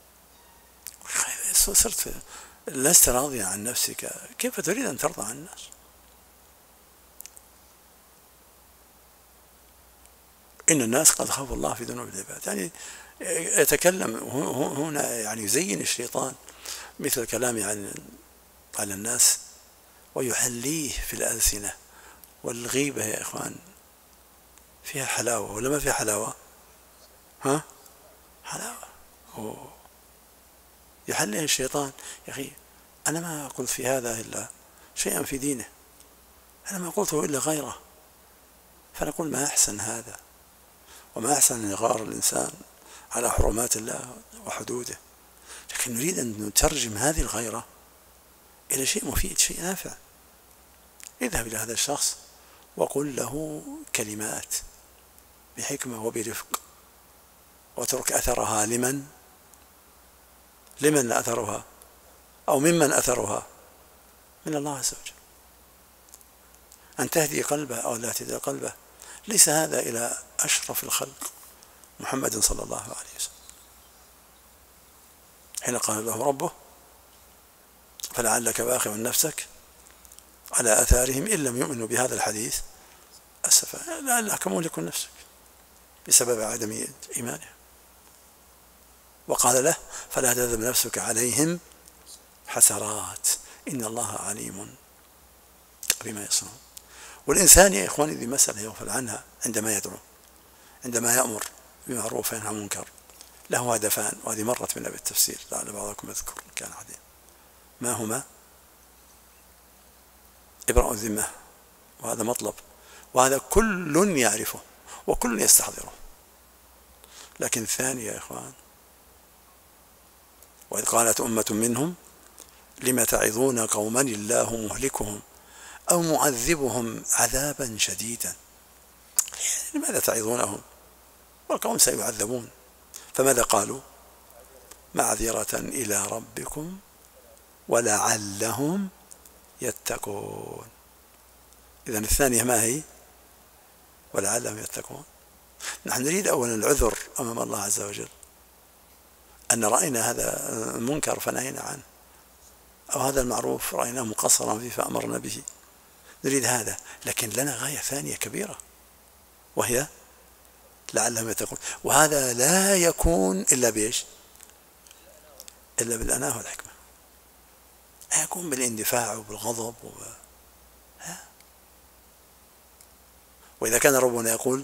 صرت لست راضيا عن نفسك، كيف تريد أن ترضى عن الناس؟ إن الناس قد خافوا الله في ذنوب العباد، يعني يتكلم هنا يعني يزين الشيطان مثل كلامه على الناس ويحليه في الألسنة. والغيبة يا إخوان فيها حلاوة ولا ما فيها حلاوة؟ ها؟ حلاوة. يحليه الشيطان يا أخي أنا ما قلت في هذا إلا شيئا في دينه، أنا ما قلته إلا غيره، فنقول ما أحسن هذا وما أحسن أن يغار الإنسان على حرمات الله وحدوده. لكن نريد أن نترجم هذه الغيرة إلى شيء مفيد، شيء نافع. اذهب إلى هذا الشخص وقل له كلمات بحكمة وبرفق، واترك أثرها لمن أثرها أو ممن أثرها؟ من الله عز وجل. أن تهدي قلبه أو لا تهدي قلبه ليس هذا إلى أشرف الخلق محمد صلى الله عليه وسلم حين قال له ربه فلعلك باخع نفسك على آثارهم إن لم يؤمنوا بهذا الحديث أسفا، لعلك مهلك نفسك بسبب عدم إيمانهم. وقال له فلا تذهب نفسك عليهم حسرات إن الله عليم بما يصنعون. والإنسان يا إخواني ذي مسألة يغفل عنها عندما يدعو، عندما يأمر بمعروف وينهى عن المنكر، له هدفان، وهذه مرت بنا بالتفسير لعل بعضكم يذكر إن كان عديم. ما هما؟ إبراء الذمة، وهذا مطلب، وهذا كل يعرفه وكل يستحضره. لكن الثاني يا إخوان وإذ قالت أمة منهم لم تعظون قوما الله مهلكهم أو معذبهم عذابا شديدا. لماذا تعظونهم والقوم سيعذبون؟ فماذا قالوا؟ معذرة إلى ربكم ولعلهم يتقون. إذن الثانية ما هي؟ ولعلهم يتقون. نحن نريد أولا العذر أمام الله عز وجل أن رأينا هذا المنكر فنهينا عنه، أو هذا المعروف رأيناه مقصرا فيه فأمرنا به، نريد هذا. لكن لنا غاية ثانية كبيرة وهي لعلهم يتقون، وهذا لا يكون إلا بإيش؟ إلا بالأناة والحكمة. لا يكون بالاندفاع وبالغضب وإذا كان ربنا يقول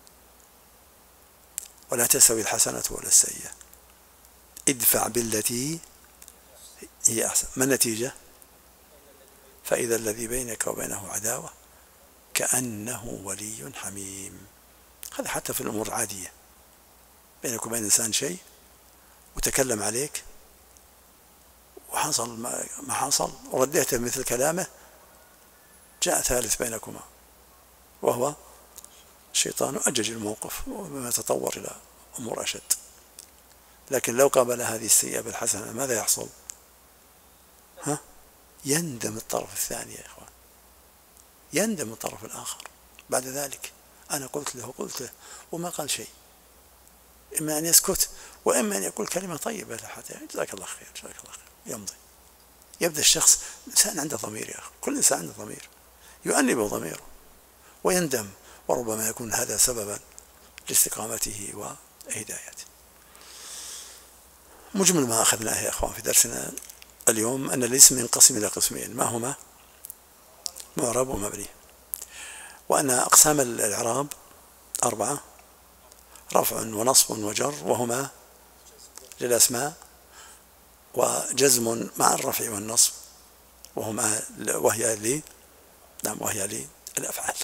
ولا تستوي الحسنة ولا السيئة ادفع بالتي هي أحسن، ما النتيجة؟ فإذا الذي بينك وبينه عداوة كأنه ولي حميم. هذا حتى في الأمور العادية، بينك وبين إنسان شيء وتكلم عليك وحصل ما حصل ورديته مثل كلامه، جاء ثالث بينكما وهو الشيطان، أجج الموقف وما تطور إلى أمور أشد. لكن لو قابل هذه السيئة بالحسنة ماذا يحصل؟ يندم الطرف الثاني يا إخوان، يندم الطرف الآخر بعد ذلك. أنا قلت له وما قال شيء، إما أن يسكت وإما أن يقول كلمة طيبة حتى جزاك الله خير جزاك الله خير، يمضي. يبدأ الشخص إنسان عنده ضمير يا أخي، كل إنسان عنده ضمير، يؤنب ضميره ويندم، وربما يكون هذا سببا لاستقامته وهدايته. مجمل ما أخذناه يا أخوان في درسنا اليوم أن الاسم ينقسم إلى قسمين، ما هما؟ معرب ومبني. وأن أقسام الإعراب 4: رفع ونصب وجر، وهما للأسماء، وجزم مع الرفع والنصب وهي للأفعال.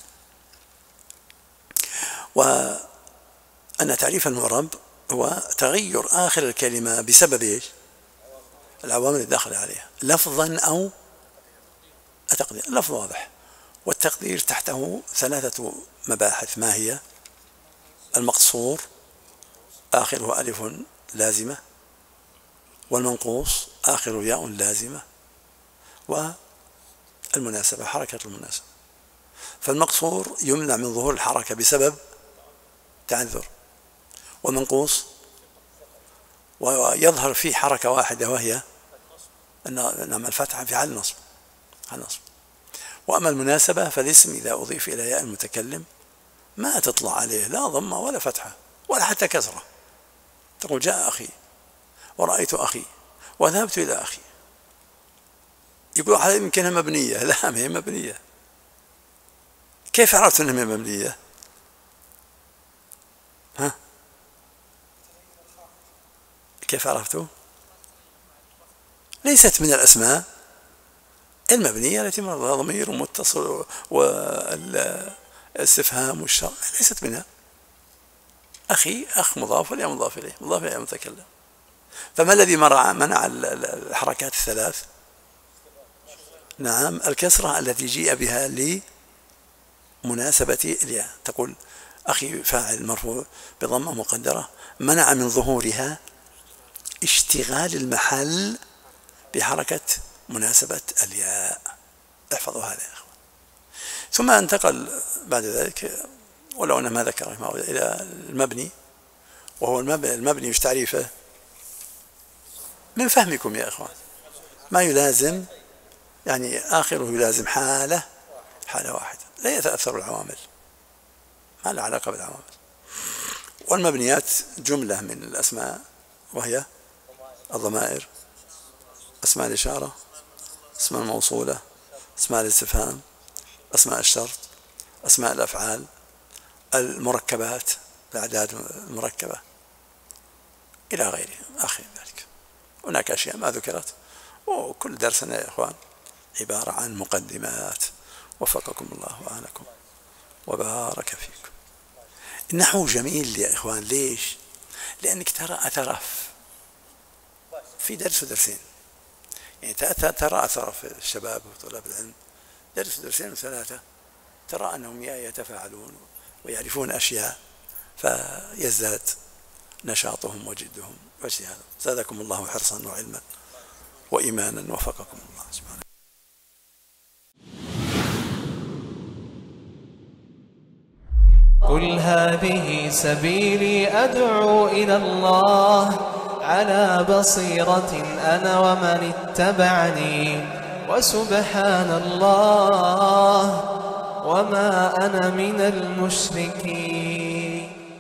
وأن تعريف المعرب هو تغير آخر الكلمة بسبب إيش؟ العوامل الداخلة عليها، لفظا أو التقدير. اللفظ واضح، والتقدير تحته 3 مباحث. ما هي؟ المقصور آخره ألف لازمة، والمنقوص آخره ياء لازمة، والمناسبة حركة المناسبة. فالمقصور يمنع من ظهور الحركة بسبب تعذر، والمنقوص ويظهر فيه حركة واحدة وهي الفتحة في حال النصب. وأما المناسبة فالاسم إذا أضيف إلى ياء المتكلم ما تطلع عليه لا ضمة ولا فتحة ولا حتى كسرة. تقول جاء أخي ورأيت أخي وذهبت إلى أخي، يقول هذا يمكنها مبنية، لا ما هي مبنية. كيف عرفت أنها مبنية؟ كيف عرفتوا؟ ليست من الأسماء المبنية التي مرضها ضمير متصل والاستفهام والشرط، ليست منها. أخي أخ مضاف ولا مضاف إليه، مضاف إليه متكلم. فما الذي منع الحركات 3؟ نعم، الكسرة التي جيء بها لمناسبة الياء. تقول أخي فاعل مرفوع بضمة مقدرة، منع من ظهورها اشتغال المحل بحركة مناسبة الياء. احفظوا هذا يا أخوان. ثم انتقل بعد ذلك، ولو أنه ما ذكره، إلى المبني. وهو المبني مش تعريفه من فهمكم يا أخوان، ما يلازم يعني آخره يلازم حالة واحدة، لا يتأثر العوامل، ما له علاقة بالعوامل. والمبنيات جملة من الأسماء، وهي الضمائر، أسماء الإشارة، أسماء الموصولة، أسماء الاستفهام، أسماء الشرط، أسماء الأفعال، المركبات، الأعداد المركبة إلى غيره آخر ذلك. هناك أشياء ما ذكرت، وكل درسنا يا إخوان عبارة عن مقدمات. وفقكم الله وأعانكم وبارك فيكم. النحو جميل يا إخوان. ليش؟ لأنك ترى أثره في درس ودرسين، يعني ترى أثره في الشباب وطلاب العلم، درس ودرسين وثلاثة، ترى أنهم يتفاعلون ويعرفون أشياء، فيزداد نشاطهم وجدهم واجتهادهم. زادكم الله حرصا وعلما وإيمانا، وفقكم الله سبحانه. قل هذه سبيلي أدعو إلى الله على بصيرة أنا ومن اتبعني، وسبحان الله وما أنا من المشركين.